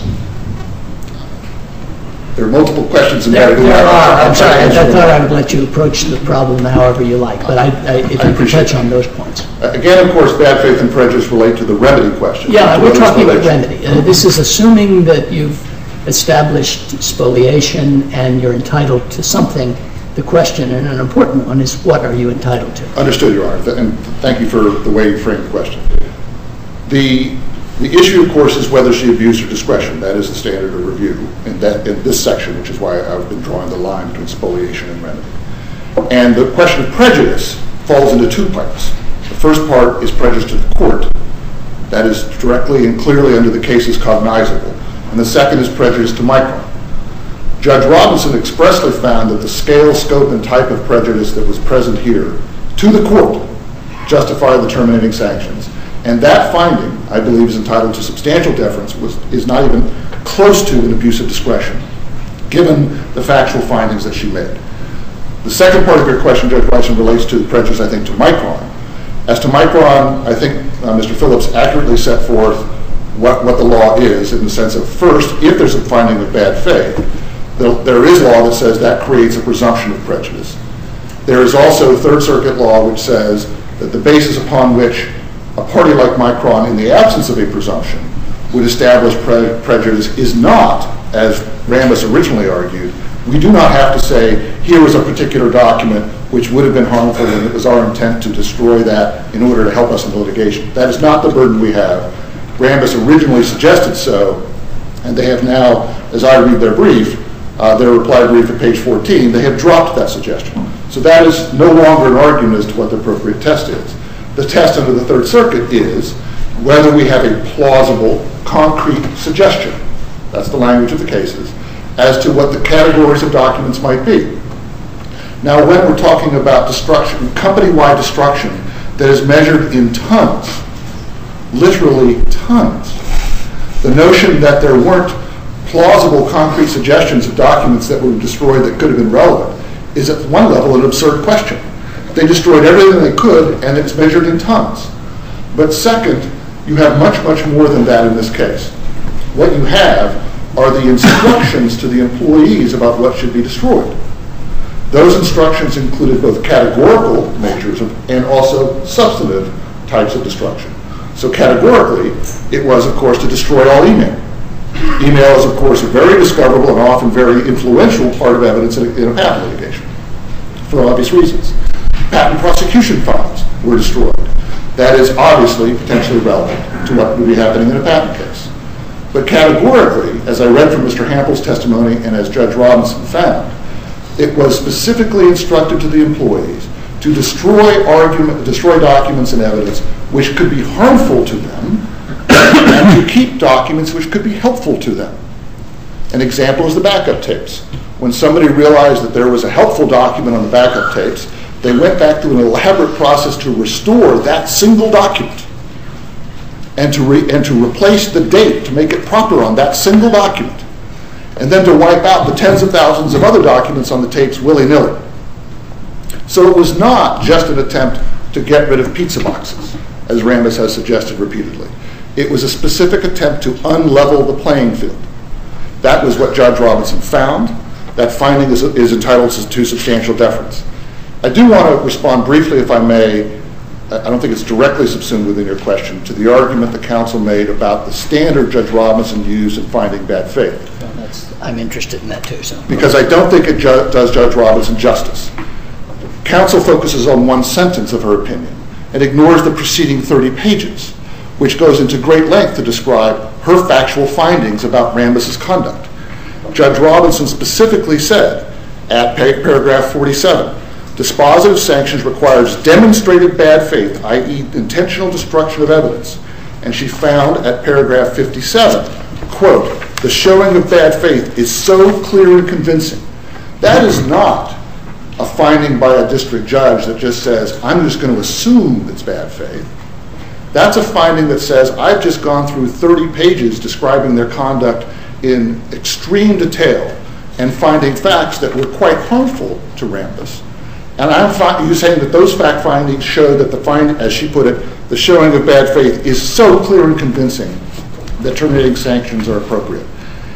There are multiple questions in there. there. There are. I'm sorry. I, I thought I would let you approach the problem however you like, but I, I, if you could touch on those points. Uh, again, of course, bad faith and prejudice relate to the remedy question. Yeah, we're talking about remedy. Uh, this is assuming that you've established spoliation and you're entitled to something. The question, and an important one, is what are you entitled to? Understood, Your Honor, and thank you for the way you framed the question. The, the issue, of course, is whether she abused her discretion. That is the standard of review in, that, in this section, which is why I've been drawing the line between spoliation and remedy. And the question of prejudice falls into two parts. The first part is prejudice to the court. That is directly and clearly under the cases cognizable. And the second is prejudice to Micron. Judge Robinson expressly found that the scale, scope, and type of prejudice that was present here to the court justified the terminating sanctions. And that finding, I believe, is entitled to substantial deference, was, is not even close to an abuse of discretion, given the factual findings that she made. The second part of your question, Judge Robinson, relates to the prejudice, I think, to Micron. As to Micron, I think uh, Mister Phillips accurately set forth what, what the law is, in the sense of, first, if there's a finding of bad faith, there is law that says that creates a presumption of prejudice. There is also Third Circuit law which says that the basis upon which a party like Micron, in the absence of a presumption, would establish pre- prejudice is not, as Rambus originally argued, we do not have to say, here is a particular document which would have been harmful and it was our intent to destroy that in order to help us in the litigation. That is not the burden we have. Rambus originally suggested so, and they have now, as I read their brief, Uh, their reply brief at page fourteen, they have dropped that suggestion. So that is no longer an argument as to what the appropriate test is. The test under the Third Circuit is whether we have a plausible, concrete suggestion, that's the language of the cases, as to what the categories of documents might be. Now, when we're talking about destruction, company-wide destruction that is measured in tons, literally tons. The notion that there weren't plausible concrete suggestions of documents that were destroyed that could have been relevant is at one level an absurd question. They destroyed everything they could, and it's measured in tons. But second, you have much, much more than that in this case. What you have are the instructions to the employees about what should be destroyed. Those instructions included both categorical natures of, and also substantive types of destruction. So categorically, it was, of course, to destroy all email. Email is, of course, a very discoverable and often very influential part of evidence in a, in a patent litigation, for obvious reasons. Patent prosecution files were destroyed. That is obviously potentially relevant to what would be happening in a patent case. But categorically, as I read from Mister Hample's testimony and as Judge Robinson found, it was specifically instructed to the employees to destroy argument, destroy documents and evidence which could be harmful to them, and to keep documents which could be helpful to them. An example is the backup tapes. When somebody realized that there was a helpful document on the backup tapes, they went back through an elaborate process to restore that single document and to, re- and to replace the date to make it proper on that single document, and then to wipe out the tens of thousands of other documents on the tapes willy-nilly. So it was not just an attempt to get rid of pizza boxes, as Rambis has suggested repeatedly. It was a specific attempt to unlevel the playing field. That was what Judge Robinson found. That finding is, is entitled to substantial deference. I do want to respond briefly, if I may, I don't think it's directly subsumed within your question, to the argument the counsel made about the standard Judge Robinson used in finding bad faith. Well, that's, I'm interested in that too. So. Because I don't think it ju- does Judge Robinson justice. Counsel focuses on one sentence of her opinion and ignores the preceding thirty pages, which goes into great length to describe her factual findings about Rambis's conduct. Judge Robinson specifically said at paragraph forty-seven, dispositive sanctions requires demonstrated bad faith, that is intentional destruction of evidence. And she found at paragraph fifty-seven, quote, the showing of bad faith is so clear and convincing. That is not a finding by a district judge that just says, I'm just going to assume it's bad faith. That's a finding that says, I've just gone through thirty pages describing their conduct in extreme detail and finding facts that were quite harmful to Rambis. And I'm fi- you saying that those fact findings show that the find, as she put it, the showing of bad faith is so clear and convincing that terminating sanctions are appropriate.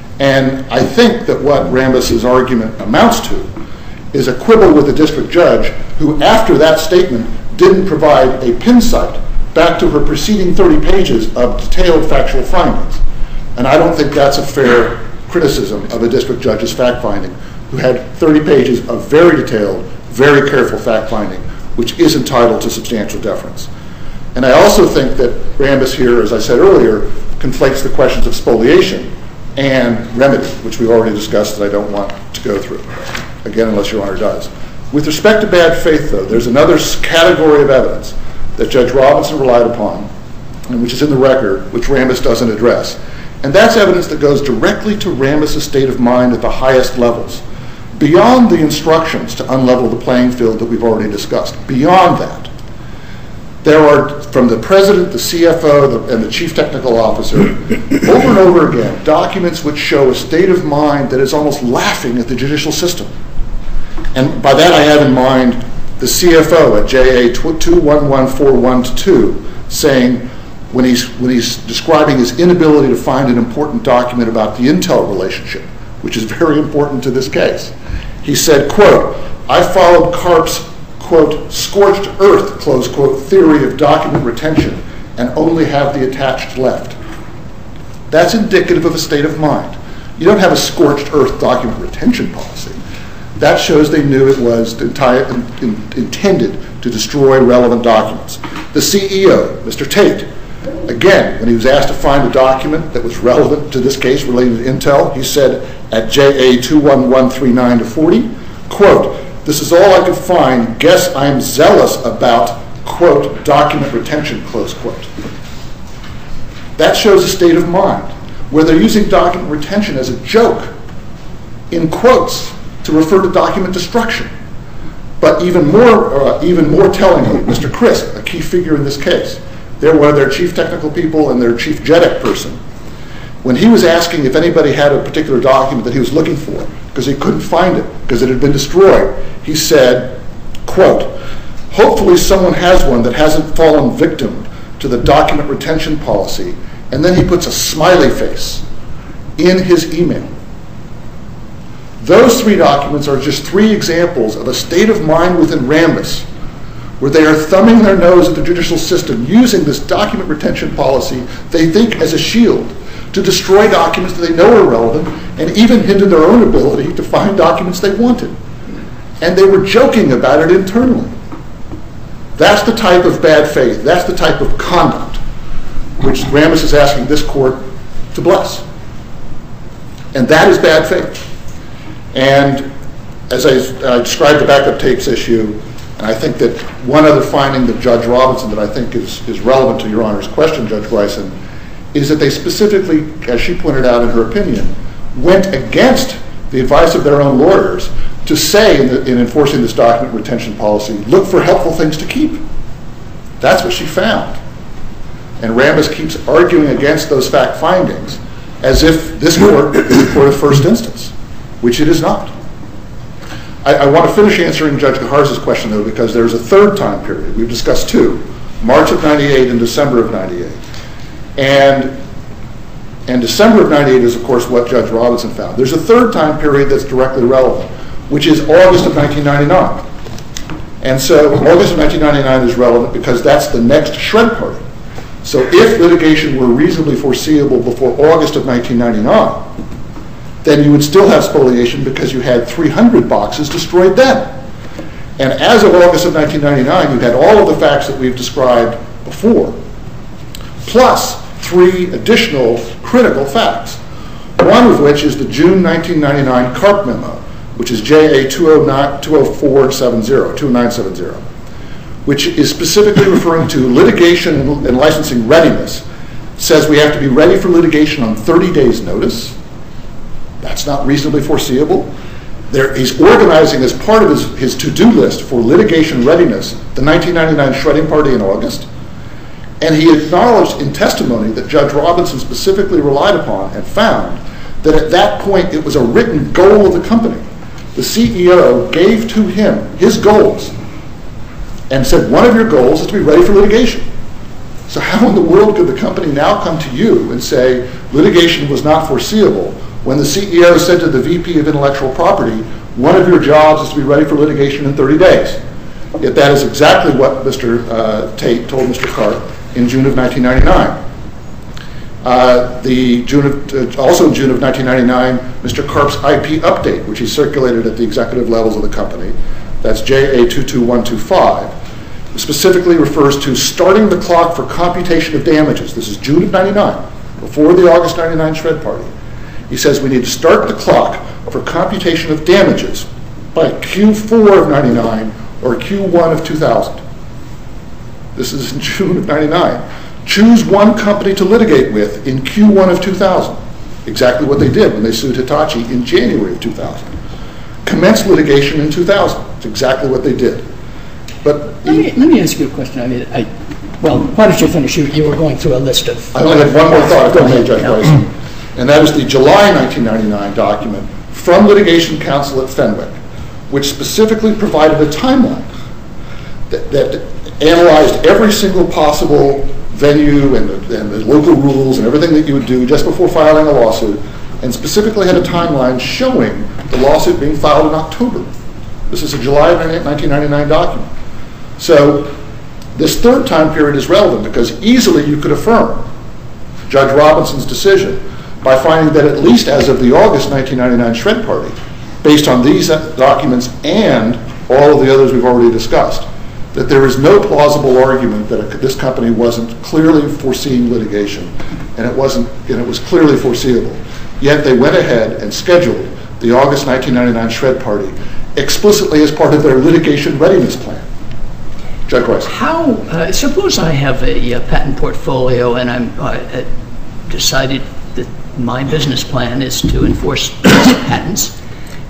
And I think that what Rambis's argument amounts to is a quibble with the district judge who, after that statement, didn't provide a pin site back to her preceding thirty pages of detailed factual findings. And I don't think that's a fair criticism of a district judge's fact finding who had thirty pages of very detailed, very careful fact finding, which is entitled to substantial deference. And I also think that Rambis here, as I said earlier, conflates the questions of spoliation and remedy, which we already discussed that I don't want to go through, again, unless Your Honor does. With respect to bad faith, though, there's another category of evidence that Judge Robinson relied upon, and which is in the record, which Rambis doesn't address. And that's evidence that goes directly to Rambis' state of mind at the highest levels, beyond the instructions to unlevel the playing field that we've already discussed. Beyond that, there are, from the president, the C F O, the, and the chief technical officer, over and over again, documents which show a state of mind that is almost laughing at the judicial system. And by that I have in mind the C F O at J A two one one four one two saying, when he's, when he's describing his inability to find an important document about the Intel relationship, which is very important to this case, he said, quote, I followed Karp's, quote, scorched earth, close quote, theory of document retention and only have the attached left. That's indicative of a state of mind. You don't have a scorched earth document retention policy. That shows they knew it was enti- in, in, intended to destroy relevant documents. The C E O, Mister Tate, again, when he was asked to find a document that was relevant to this case related to Intel, he said at J A two one one three nine to forty, quote, this is all I could find. Guess I'm zealous about, quote, document retention, close quote. That shows a state of mind where they're using document retention as a joke, in quotes, to refer to document destruction. But even more, uh, even more tellingly, Mister Crisp, a key figure in this case, They're one of their chief technical people and their chief J E D E C person. When he was asking if anybody had a particular document that he was looking for, because he couldn't find it, because it had been destroyed, he said, quote, hopefully someone has one that hasn't fallen victim to the document retention policy, and then he puts a smiley face in his email. Those three documents are just three examples of a state of mind within Rambus where they are thumbing their nose at the judicial system using this document retention policy they think as a shield to destroy documents that they know are relevant and even hinder their own ability to find documents they wanted. And they were joking about it internally. That's the type of bad faith, that's the type of conduct which Rambus is asking this court to bless. And that is bad faith. And as I, I described the backup tapes issue, and I think that one other finding that Judge Robinson that I think is, is relevant to Your Honor's question, Judge Bryson, is that they specifically, as she pointed out in her opinion, went against the advice of their own lawyers to say in, the, in enforcing this document retention policy, look for helpful things to keep. That's what she found. And Rambus keeps arguing against those fact findings as if this court is the court of first instance, which it is not. I, I want to finish answering Judge Gaharz's question, though, because there's a third time period. We've discussed two, March of ninety-eight and December of ninety-eight. And, and December of ninety-eight is, of course, what Judge Robinson found. There's a third time period that's directly relevant, which is August of nineteen ninety-nine. And so August of nineteen ninety-nine is relevant because that's the next shred party. So if litigation were reasonably foreseeable before August of nineteen ninety-nine, then you would still have spoliation because you had three hundred boxes destroyed then. And as of August of nineteen ninety-nine, you had all of the facts that we've described before, plus three additional critical facts, one of which is the June nineteen ninety-nine CARP memo, which is J A two oh four seven zero, two oh nine seven zero, which is specifically referring to litigation and licensing readiness. It says we have to be ready for litigation on thirty days notice. That's not reasonably foreseeable. There, he's organizing as part of his, his to-do list for litigation readiness the nineteen ninety-nine shredding party in August. And he acknowledged in testimony that Judge Robinson specifically relied upon and found that at that point it was a written goal of the company. The C E O gave to him his goals and said, one of your goals is to be ready for litigation. So how in the world could the company now come to you and say litigation was not foreseeable when the C E O said to the V P of Intellectual Property, one of your jobs is to be ready for litigation in thirty days? Yet that is exactly what Mister Uh, Tate told Mister Karp in June of nineteen ninety-nine. Uh, the June of, uh, also in June of nineteen ninety-nine, Mister Karp's I P update, which he circulated at the executive levels of the company, that's J A two two one two five, specifically refers to starting the clock for computation of damages. This is June of ninety-nine, before the August ninety-nine shred party. He says we need to start the clock for computation of damages by Q four of ninety-nine or Q one of two thousand. This is in June of ninety-nine. Choose one company to litigate with in Q one of two thousand. Exactly what they did when they sued Hitachi in January of two thousand. Commence litigation in two thousand. It's exactly what they did. But let me, let me ask you a question. I mean, I, well, why don't you finish? You, you were going through a list of... I only had one more thought, if I may, Judge Bryson. And that was the July nineteen ninety-nine document from litigation counsel at Fenwick, which specifically provided a timeline that, that analyzed every single possible venue and the, and the local rules and everything that you would do just before filing a lawsuit, and specifically had a timeline showing the lawsuit being filed in October. This is a July nineteen ninety-nine document. So this third time period is relevant because easily you could affirm Judge Robinson's decision by finding that at least as of the August nineteen ninety-nine shred party, based on these documents and all of the others we've already discussed, that there is no plausible argument that this company wasn't clearly foreseeing litigation, and it wasn't, and it was clearly foreseeable. Yet they went ahead and scheduled the August nineteen ninety-nine shred party explicitly as part of their litigation readiness plan. Judge Rice. How, uh, suppose I have a, a patent portfolio and I'm uh, decided that my business plan is to enforce patents,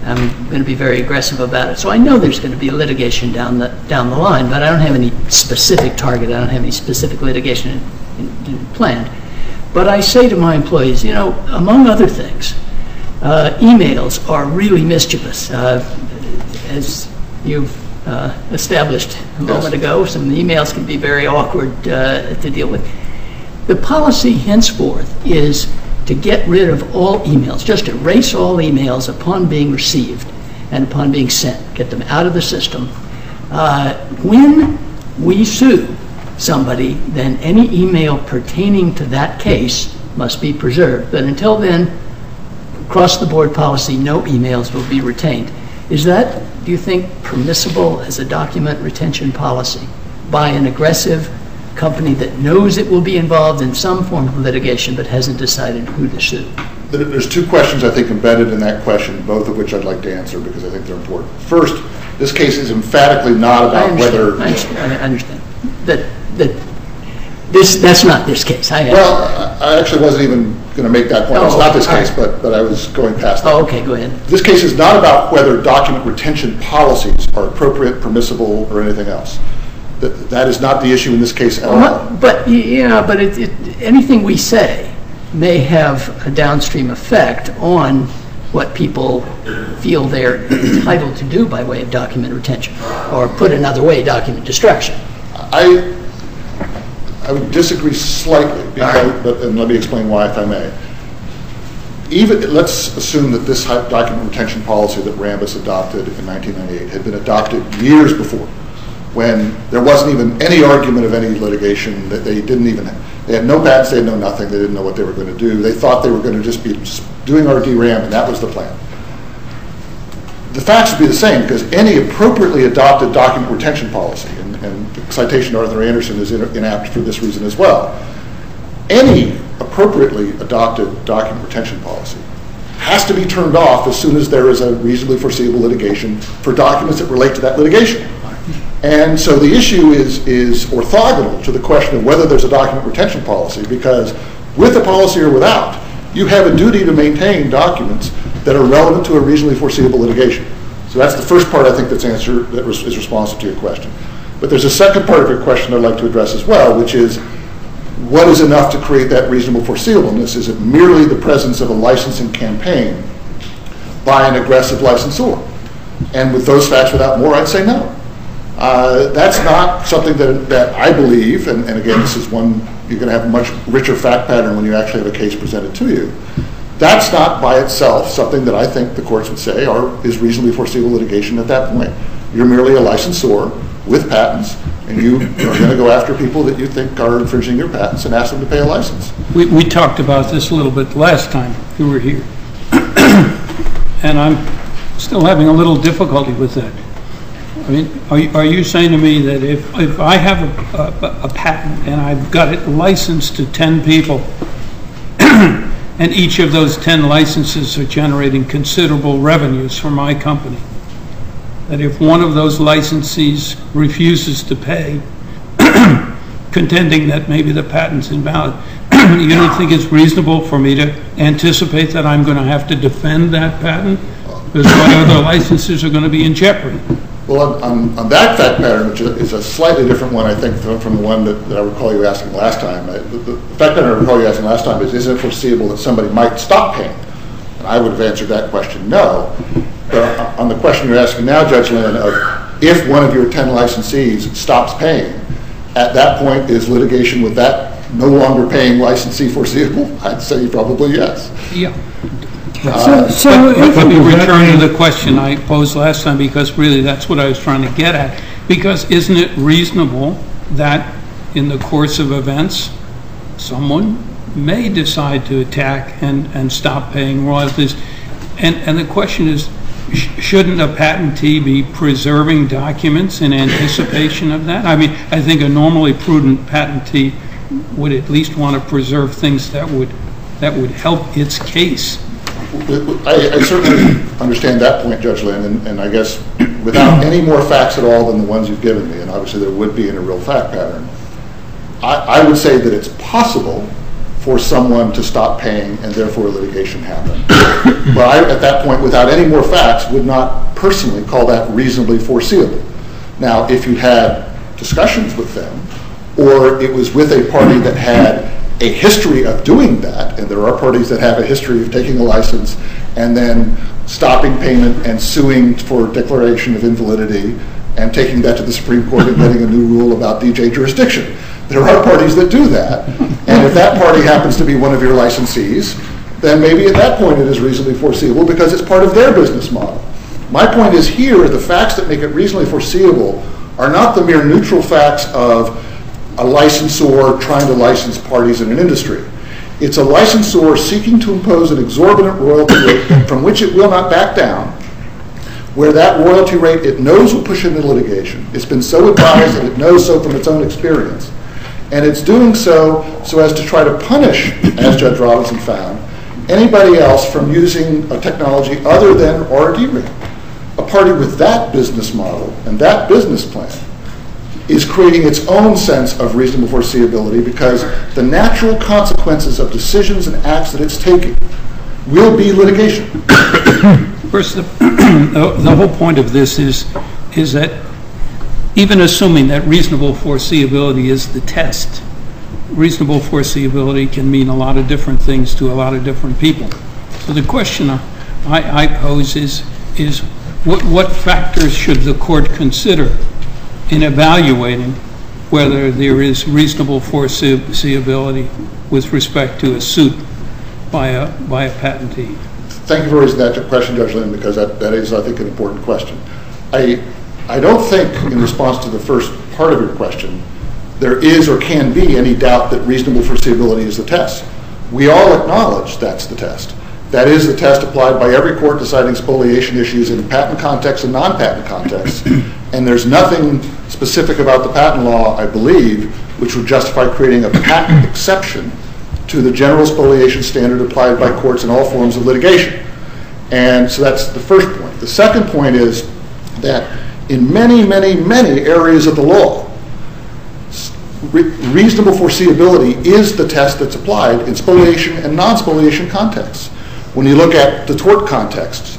I'm going to be very aggressive about it. So I know there's going to be litigation down the down the line, but I don't have any specific target. I don't have any specific litigation in, in, in planned. But I say to my employees, you know, among other things, uh, emails are really mischievous. Uh, as you've uh, established a moment ago, some emails can be very awkward uh, to deal with. The policy henceforth is to get rid of all emails, just erase all emails upon being received and upon being sent, get them out of the system. Uh, when we sue somebody, then any email pertaining to that case must be preserved. But until then, across-the-board policy, no emails will be retained. Is that, do you think, permissible as a document retention policy by an aggressive company that knows it will be involved in some form of litigation but hasn't decided who to sue? There's two questions, I think, embedded in that question, both of which I'd like to answer because I think they're important. First, this case is emphatically not about I whether... I understand. I understand. That, that this, that's not this case. I have, well, I actually wasn't even going to make that point. Oh, It's not this all case, right. but, but I was going past that. oh, okay, go ahead. This case is not about whether document retention policies are appropriate, permissible, or anything else. That, that is not the issue in this case at all. Well, but, yeah, but it, it, anything we say may have a downstream effect on what people feel they're entitled to do by way of document retention, or put another way, document destruction. I, I would disagree slightly, because, right. but, and let me explain why, if I may. Even, let's assume that this document retention policy that Rambus adopted in nineteen ninety-eight had been adopted years before, when there wasn't even any argument of any litigation, that they didn't even, they had no patents, they had no nothing, they didn't know what they were going to do. They thought they were going to just be doing R D RAM, and that was the plan. The facts would be the same, because any appropriately adopted document retention policy, and, and the citation to Arthur Anderson is inapt for this reason as well, any appropriately adopted document retention policy has to be turned off as soon as there is a reasonably foreseeable litigation for documents that relate to that litigation. And so the issue is, is orthogonal to the question of whether there's a document retention policy, because with the policy or without, you have a duty to maintain documents that are relevant to a reasonably foreseeable litigation. So that's the first part, I think, that's answer, that is responsive to your question. But there's a second part of your question I'd like to address as well, which is, what is enough to create that reasonable foreseeableness? Is it merely the presence of a licensing campaign by an aggressive licensor? And with those facts without more, I'd say no. Uh, that's not something that, that I believe, and, and again, this is one, you're going to have a much richer fact pattern when you actually have a case presented to you. That's not by itself something that I think the courts would say are, is reasonably foreseeable litigation at that point. You're merely a licensor with patents, and you are going to go after people that you think are infringing your patents and ask them to pay a license. We, we talked about this a little bit last time you were here. And I'm still having a little difficulty with that. I mean, are you, are you saying to me that if, if I have a, a, a patent and I've got it licensed to ten people, and each of those ten licenses are generating considerable revenues for my company, that if one of those licensees refuses to pay, contending that maybe the patent's invalid, you don't think it's reasonable for me to anticipate that I'm going to have to defend that patent because my other licenses are going to be in jeopardy? Well, on, on, on that fact pattern, which is a slightly different one, I think, from, from the one that, that I recall you asking last time. I, the, the fact pattern I recall you asking last time is, is it foreseeable that somebody might stop paying? And I would have answered that question, no. But on the question you're asking now, Judge Lynn, of if one of your ten licensees stops paying, at that point, is litigation with that no longer paying licensee foreseeable? I'd say probably yes. Yeah. So, so But if, let me return to the question I posed last time, because really that's what I was trying to get at. Because isn't it reasonable that in the course of events, someone may decide to attack and, and stop paying royalties? And, and the question is, sh shouldn't a patentee be preserving documents in anticipation of that? I mean, I think a normally prudent patentee would at least want to preserve things that would, that would help its case. I, I certainly understand that point, Judge Lynn, and, and I guess without any more facts at all than the ones you've given me, and obviously there would be in a real fact pattern, I, I would say that it's possible for someone to stop paying and therefore litigation happened. But I, at that point, without any more facts, would not personally call that reasonably foreseeable. Now, if you had discussions with them, or it was with a party that had a history of doing that, and there are parties that have a history of taking a license and then stopping payment and suing for declaration of invalidity and taking that to the Supreme Court and getting a new rule about D J jurisdiction. There are parties that do that, and if that party happens to be one of your licensees, then maybe at that point it is reasonably foreseeable because it's part of their business model. My point is here, the facts that make it reasonably foreseeable are not the mere neutral facts of a licensor trying to license parties in an industry. It's a licensor seeking to impose an exorbitant royalty rate from which it will not back down, where that royalty rate it knows will push into litigation. It's been so advised that it knows so from its own experience. And it's doing so so as to try to punish, as Judge Robinson found, anybody else from using a technology other than R D RAM. A party with that business model and that business plan is creating its own sense of reasonable foreseeability because the natural consequences of decisions and acts that it's taking will be litigation. First, the, the whole point of this is, is that even assuming that reasonable foreseeability is the test, reasonable foreseeability can mean a lot of different things to a lot of different people. So the question I, I pose is, is what, what factors should the court consider in evaluating whether there is reasonable foreseeability with respect to a suit by a, by a patentee? Thank you for raising that question, Judge Lynn, because that, that is, I think, an important question. I, I don't think, in response to the first part of your question, there is or can be any doubt that reasonable foreseeability is the test. We all acknowledge that's the test. That is the test applied by every court deciding spoliation issues in patent context and non-patent context. And there's nothing specific about the patent law, I believe, which would justify creating a patent exception to the general spoliation standard applied by courts in all forms of litigation. And so that's the first point. The second point is that in many, many, many areas of the law, re- reasonable foreseeability is the test that's applied in spoliation and non-spoliation contexts. When you look at the tort contexts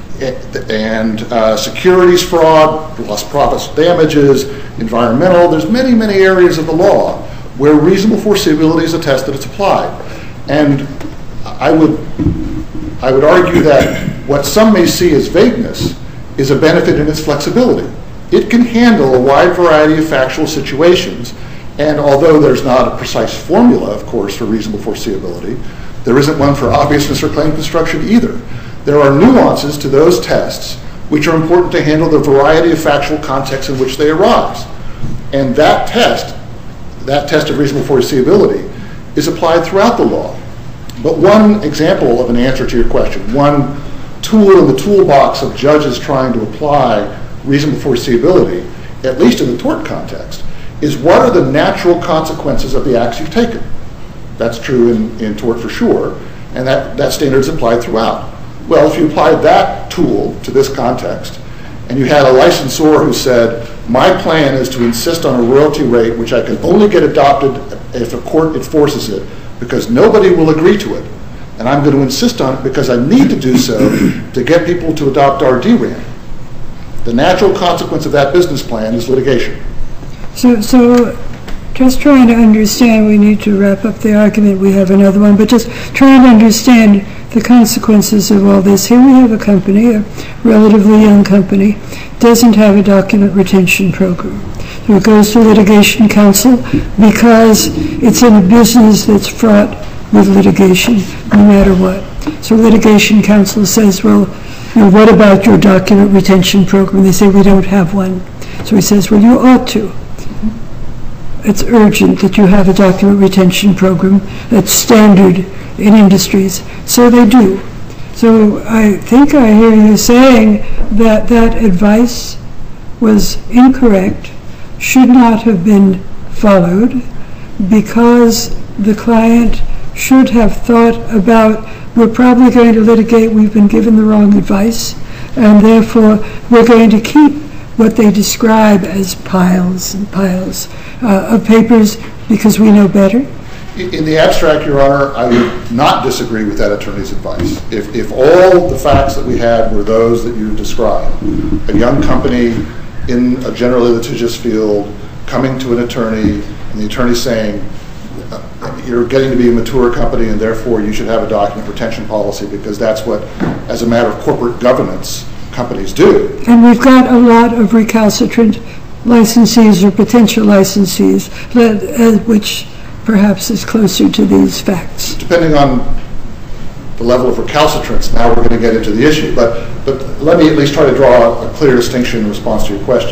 and uh, securities fraud, lost profits, damages, environmental, there's many, many areas of the law where reasonable foreseeability is a test that it's applied. And I would, I would argue that what some may see as vagueness is a benefit in its flexibility. It can handle a wide variety of factual situations, and although there's not a precise formula, of course, for reasonable foreseeability, there isn't one for obviousness or claim construction either. There are nuances to those tests which are important to handle the variety of factual contexts in which they arise. And that test, that test of reasonable foreseeability, is applied throughout the law. But one example of an answer to your question, one tool in the toolbox of judges trying to apply reasonable foreseeability, at least in the tort context, is what are the natural consequences of the acts you've taken? That's true in, in tort for sure, and that, that standard is applied throughout. Well, if you applied that tool to this context, and you had a licensor who said, my plan is to insist on a royalty rate which I can only get adopted if a court enforces it, because nobody will agree to it, and I'm going to insist on it because I need to do so to get people to adopt our D RAM. The natural consequence of that business plan is litigation. So, so just trying to understand, we need to wrap up the argument, we have another one, but just trying to understand the consequences of all this. Here we have a company, a relatively young company, doesn't have a document retention program. So it goes to litigation counsel because it's in a business that's fraught with litigation, no matter what. So litigation counsel says, well, you know, what about your document retention program? They say, we don't have one. So he says, well, you ought to. It's urgent that you have a document retention program that's standard in industries. So they do. So I think I hear you saying that that advice was incorrect, should not have been followed, because the client should have thought about, we're probably going to litigate, we've been given the wrong advice, and therefore we're going to keep what they describe as piles and piles uh, of papers because we know better. In the abstract, Your Honor, I would not disagree with that attorney's advice. If, if all the facts that we had were those that you described, a young company in a generally litigious field coming to an attorney, and the attorney saying, you're getting to be a mature company and therefore you should have a document retention policy because that's what, as a matter of corporate governance, companies do. And we've got a lot of recalcitrant licensees or potential licensees, which perhaps is closer to these facts. Depending on the level of recalcitrance, now we're going to get into the issue. But, but let me at least try to draw a clear distinction in response to your question.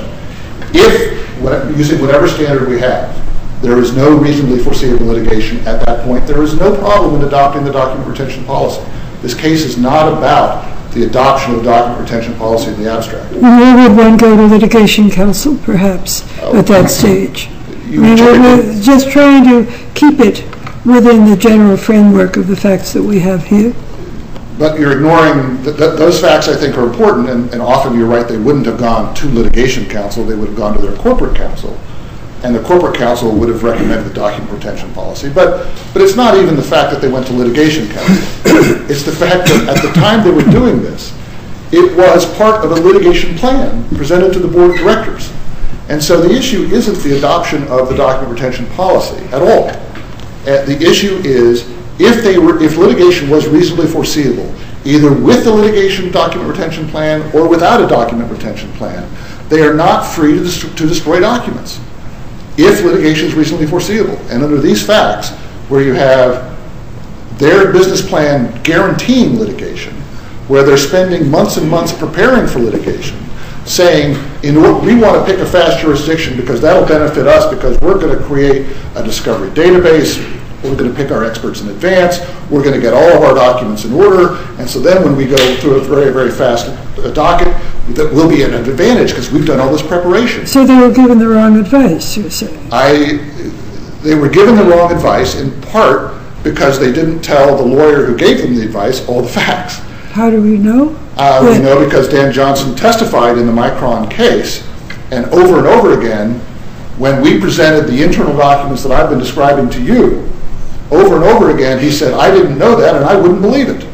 If, using whatever standard we have, there is no reasonably foreseeable litigation at that point, there is no problem in adopting the document retention policy. This case is not about the adoption of the document retention policy in the abstract. Where would one go to litigation counsel, perhaps, oh, at that stage? You I mean, we're just trying to keep it within the general framework of the facts that we have here. But you're ignoring, th th those facts I think are important, and, and often you're right, they wouldn't have gone to litigation counsel, they would have gone to their corporate counsel. And the corporate counsel would have recommended the document retention policy. But, but it's not even the fact that they went to litigation counsel. It's the fact that at the time they were doing this, it was part of a litigation plan presented to the board of directors. And so the issue isn't the adoption of the document retention policy at all. Uh, the issue is if they were, if litigation was reasonably foreseeable, either with the litigation document retention plan or without a document retention plan, they are not free to, dest to destroy documents if litigation is reasonably foreseeable. And under these facts, where you have their business plan guaranteeing litigation, where they're spending months and months preparing for litigation, saying, in order, we want to pick a fast jurisdiction because that'll benefit us because we're going to create a discovery database, we're going to pick our experts in advance, we're going to get all of our documents in order, and so then when we go through a very, very fast docket, that will be an advantage because we've done all this preparation. So they were given the wrong advice, you're saying? I, they were given the wrong advice in part because they didn't tell the lawyer who gave them the advice all the facts. How do we know? Uh, we know because Dan Johnson testified in the Micron case, and over and over again, when we presented the internal documents that I've been describing to you, over and over again, he said, I didn't know that and I wouldn't believe it.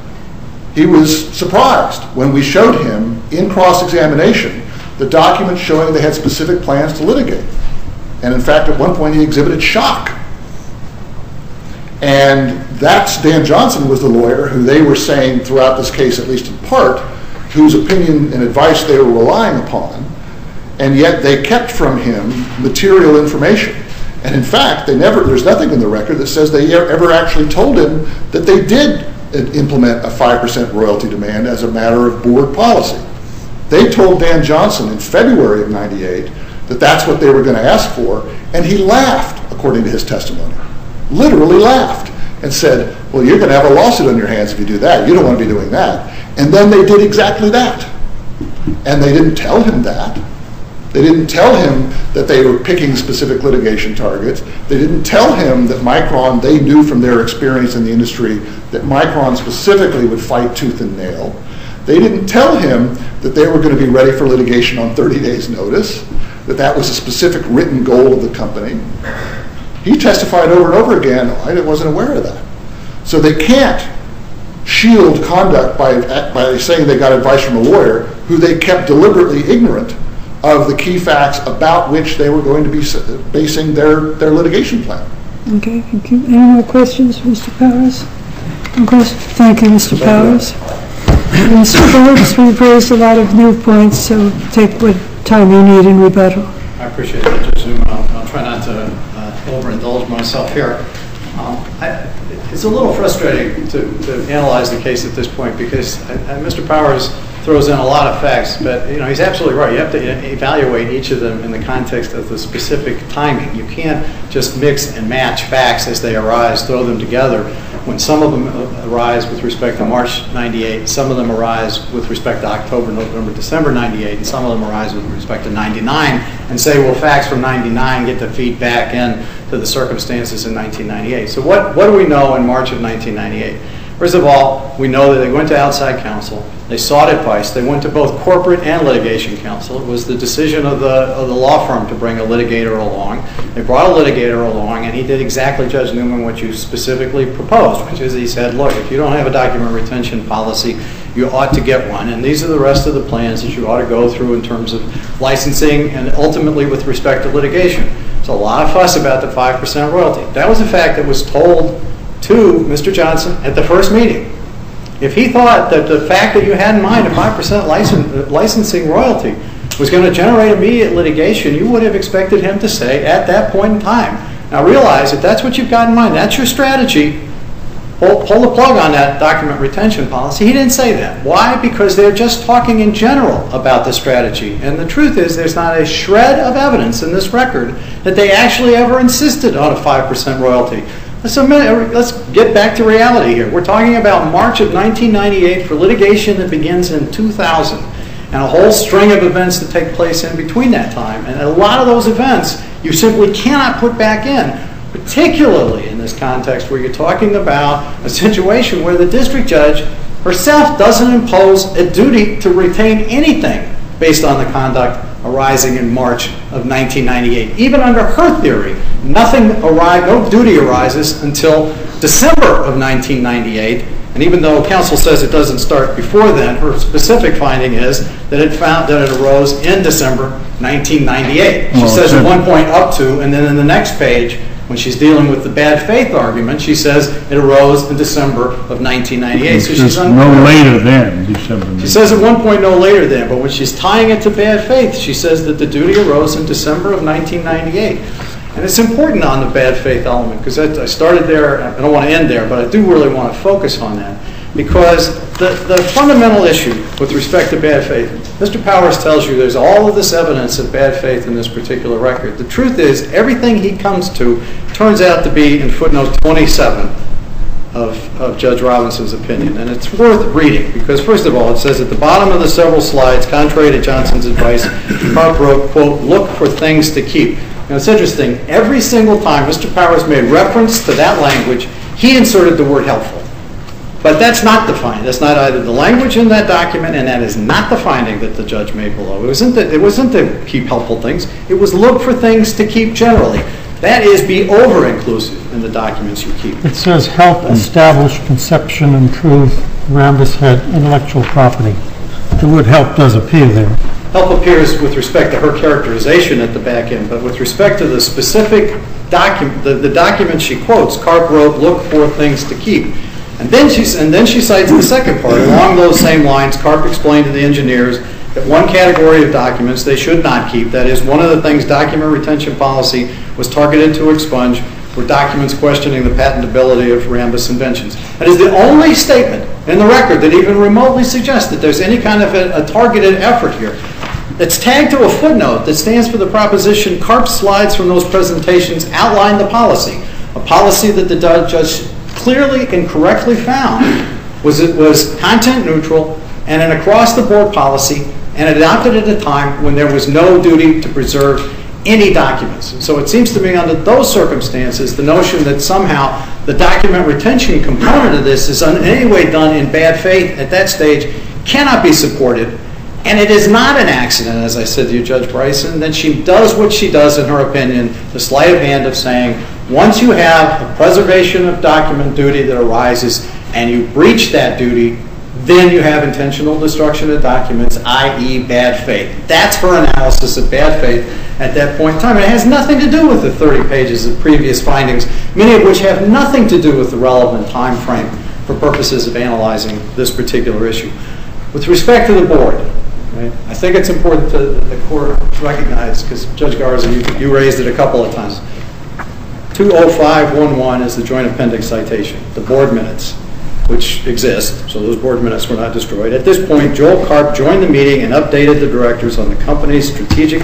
He was surprised when we showed him in cross-examination the documents showing they had specific plans to litigate. And in fact, at one point he exhibited shock. And that's Dan Johnson was the lawyer who they were saying throughout this case, at least in part, whose opinion and advice they were relying upon, and yet they kept from him material information. And in fact, they never, there's nothing in the record that says they ever actually told him that they did implement a five percent royalty demand as a matter of board policy. They told Dan Johnson in February of ninety-eight that that's what they were going to ask for, and he laughed, according to his testimony. Literally laughed and said, well, you're going to have a lawsuit on your hands if you do that. You don't want to be doing that. And then they did exactly that. And they didn't tell him that. They didn't tell him that they were picking specific litigation targets. They didn't tell him that Micron, they knew from their experience in the industry that Micron specifically would fight tooth and nail. They didn't tell him that they were going to be ready for litigation on thirty days notice, that that was a specific written goal of the company. He testified over and over again, I wasn't aware of that. So they can't shield conduct by, by saying they got advice from a lawyer who they kept deliberately ignorant of the key facts about which they were going to be basing their, their litigation plan. Okay, thank you. Any more questions, Mister Powers? Okay. Thank you, Mister Powers. Mister Phillips, we've raised a lot of new points, so take what time you need in rebuttal. I appreciate it, Judge Zuma. I'll, I'll try not to uh, overindulge myself here. Um, I, it's a little frustrating to, to analyze the case at this point because I, I, Mister Powers throws in a lot of facts, but you know he's absolutely right. You have to evaluate each of them in the context of the specific timing. You can't just mix and match facts as they arise, throw them together. When some of them arise with respect to March ninety-eight, some of them arise with respect to October, November, December ninety-eight, and some of them arise with respect to ninety-nine, and say, well, facts from ninety-nine get to feed back in to the circumstances in nineteen ninety-eight. So what, what do we know in March of nineteen ninety-eight? First of all, we know that they went to outside counsel. They sought advice. They went to both corporate and litigation counsel. It was the decision of the, of the law firm to bring a litigator along. They brought a litigator along, and he did exactly, Judge Newman, what you specifically proposed, which is he said, look, if you don't have a document retention policy, you ought to get one. And these are the rest of the plans that you ought to go through in terms of licensing and ultimately with respect to litigation. There's a lot of fuss about the five percent royalty. That was a fact that was told to Mister Johnson at the first meeting. If he thought that the fact that you had in mind a five percent license, licensing royalty was going to generate immediate litigation, you would have expected him to say at that point in time, now realize if that's what you've got in mind, that's your strategy, pull, pull the plug on that document retention policy. He didn't say that. Why? Because they're just talking in general about the strategy. And the truth is there's not a shred of evidence in this record that they actually ever insisted on a five percent royalty. So let's get back to reality here. We're talking about March of nineteen ninety-eight for litigation that begins in two thousand and a whole string of events that take place in between that time. And a lot of those events you simply cannot put back in, particularly in this context where you're talking about a situation where the district judge herself doesn't impose a duty to retain anything based on the conduct arising in March of nineteen ninety-eight. Even under her theory, nothing arise, no duty arises until December of nineteen ninety-eight. And even though counsel says it doesn't start before then, her specific finding is that it found that it arose in December nineteen ninety-eight. She well, says at one point up to, and then in the next page, when she's dealing with the bad faith argument, she says it arose in December of nineteen ninety-eight. So she's no later than December. She says at one point no later than, but when she's tying it to bad faith, she says that the duty arose in December of nineteen ninety-eight. And it's important on the bad faith element, because I started there, I don't want to end there, but I do really want to focus on that. Because the, the fundamental issue with respect to bad faith, Mister Powers tells you there's all of this evidence of bad faith in this particular record. The truth is, everything he comes to turns out to be in footnote twenty-seven of, of Judge Robinson's opinion. And it's worth reading, because first of all, it says at the bottom of the several slides, contrary to Johnson's advice, Karp wrote, quote, look for things to keep. Now, it's interesting. Every single time Mister Powers made reference to that language, he inserted the word helpful. But that's not the finding. That's not either the language in that document, and that is not the finding that the judge made below. It wasn't the, it wasn't to keep helpful things. It was look for things to keep generally. That is, be over-inclusive in the documents you keep. It says help establish conception and prove Rambus had intellectual property. The word help does appear there. Help appears with respect to her characterization at the back end, but with respect to the specific document, the, the document she quotes, Karp wrote, look for things to keep. And then, she's, and then she cites the second part. Along those same lines, Karp explained to the engineers that one category of documents they should not keep, that is, one of the things document retention policy was targeted to expunge, were documents questioning the patentability of Rambus inventions. That is the only statement in the record that even remotely suggests that there's any kind of a, a targeted effort here. It's tagged to a footnote that stands for the proposition Karp's slides from those presentations outline the policy, a policy that the judge clearly and correctly found was it was content neutral and an across-the-board policy, and adopted at a time when there was no duty to preserve any documents. And so it seems to me under those circumstances, the notion that somehow the document retention component of this is in any way done in bad faith at that stage cannot be supported. And it is not an accident, as I said to you, Judge Bryson, that she does what she does, in her opinion, the sleight of hand of saying, once you have a preservation of document duty that arises and you breach that duty, then you have intentional destruction of documents, that is bad faith. That's her analysis of bad faith at that point in time. And it has nothing to do with the thirty pages of previous findings, many of which have nothing to do with the relevant time frame for purposes of analyzing this particular issue. With respect to the board, right, I think it's important to the court recognize, because Judge Garza, you, you raised it a couple of times, two oh five one one is the joint appendix citation, the board minutes, which exist, so those board minutes were not destroyed. At this point, Joel Karp joined the meeting and updated the directors on the company's strategic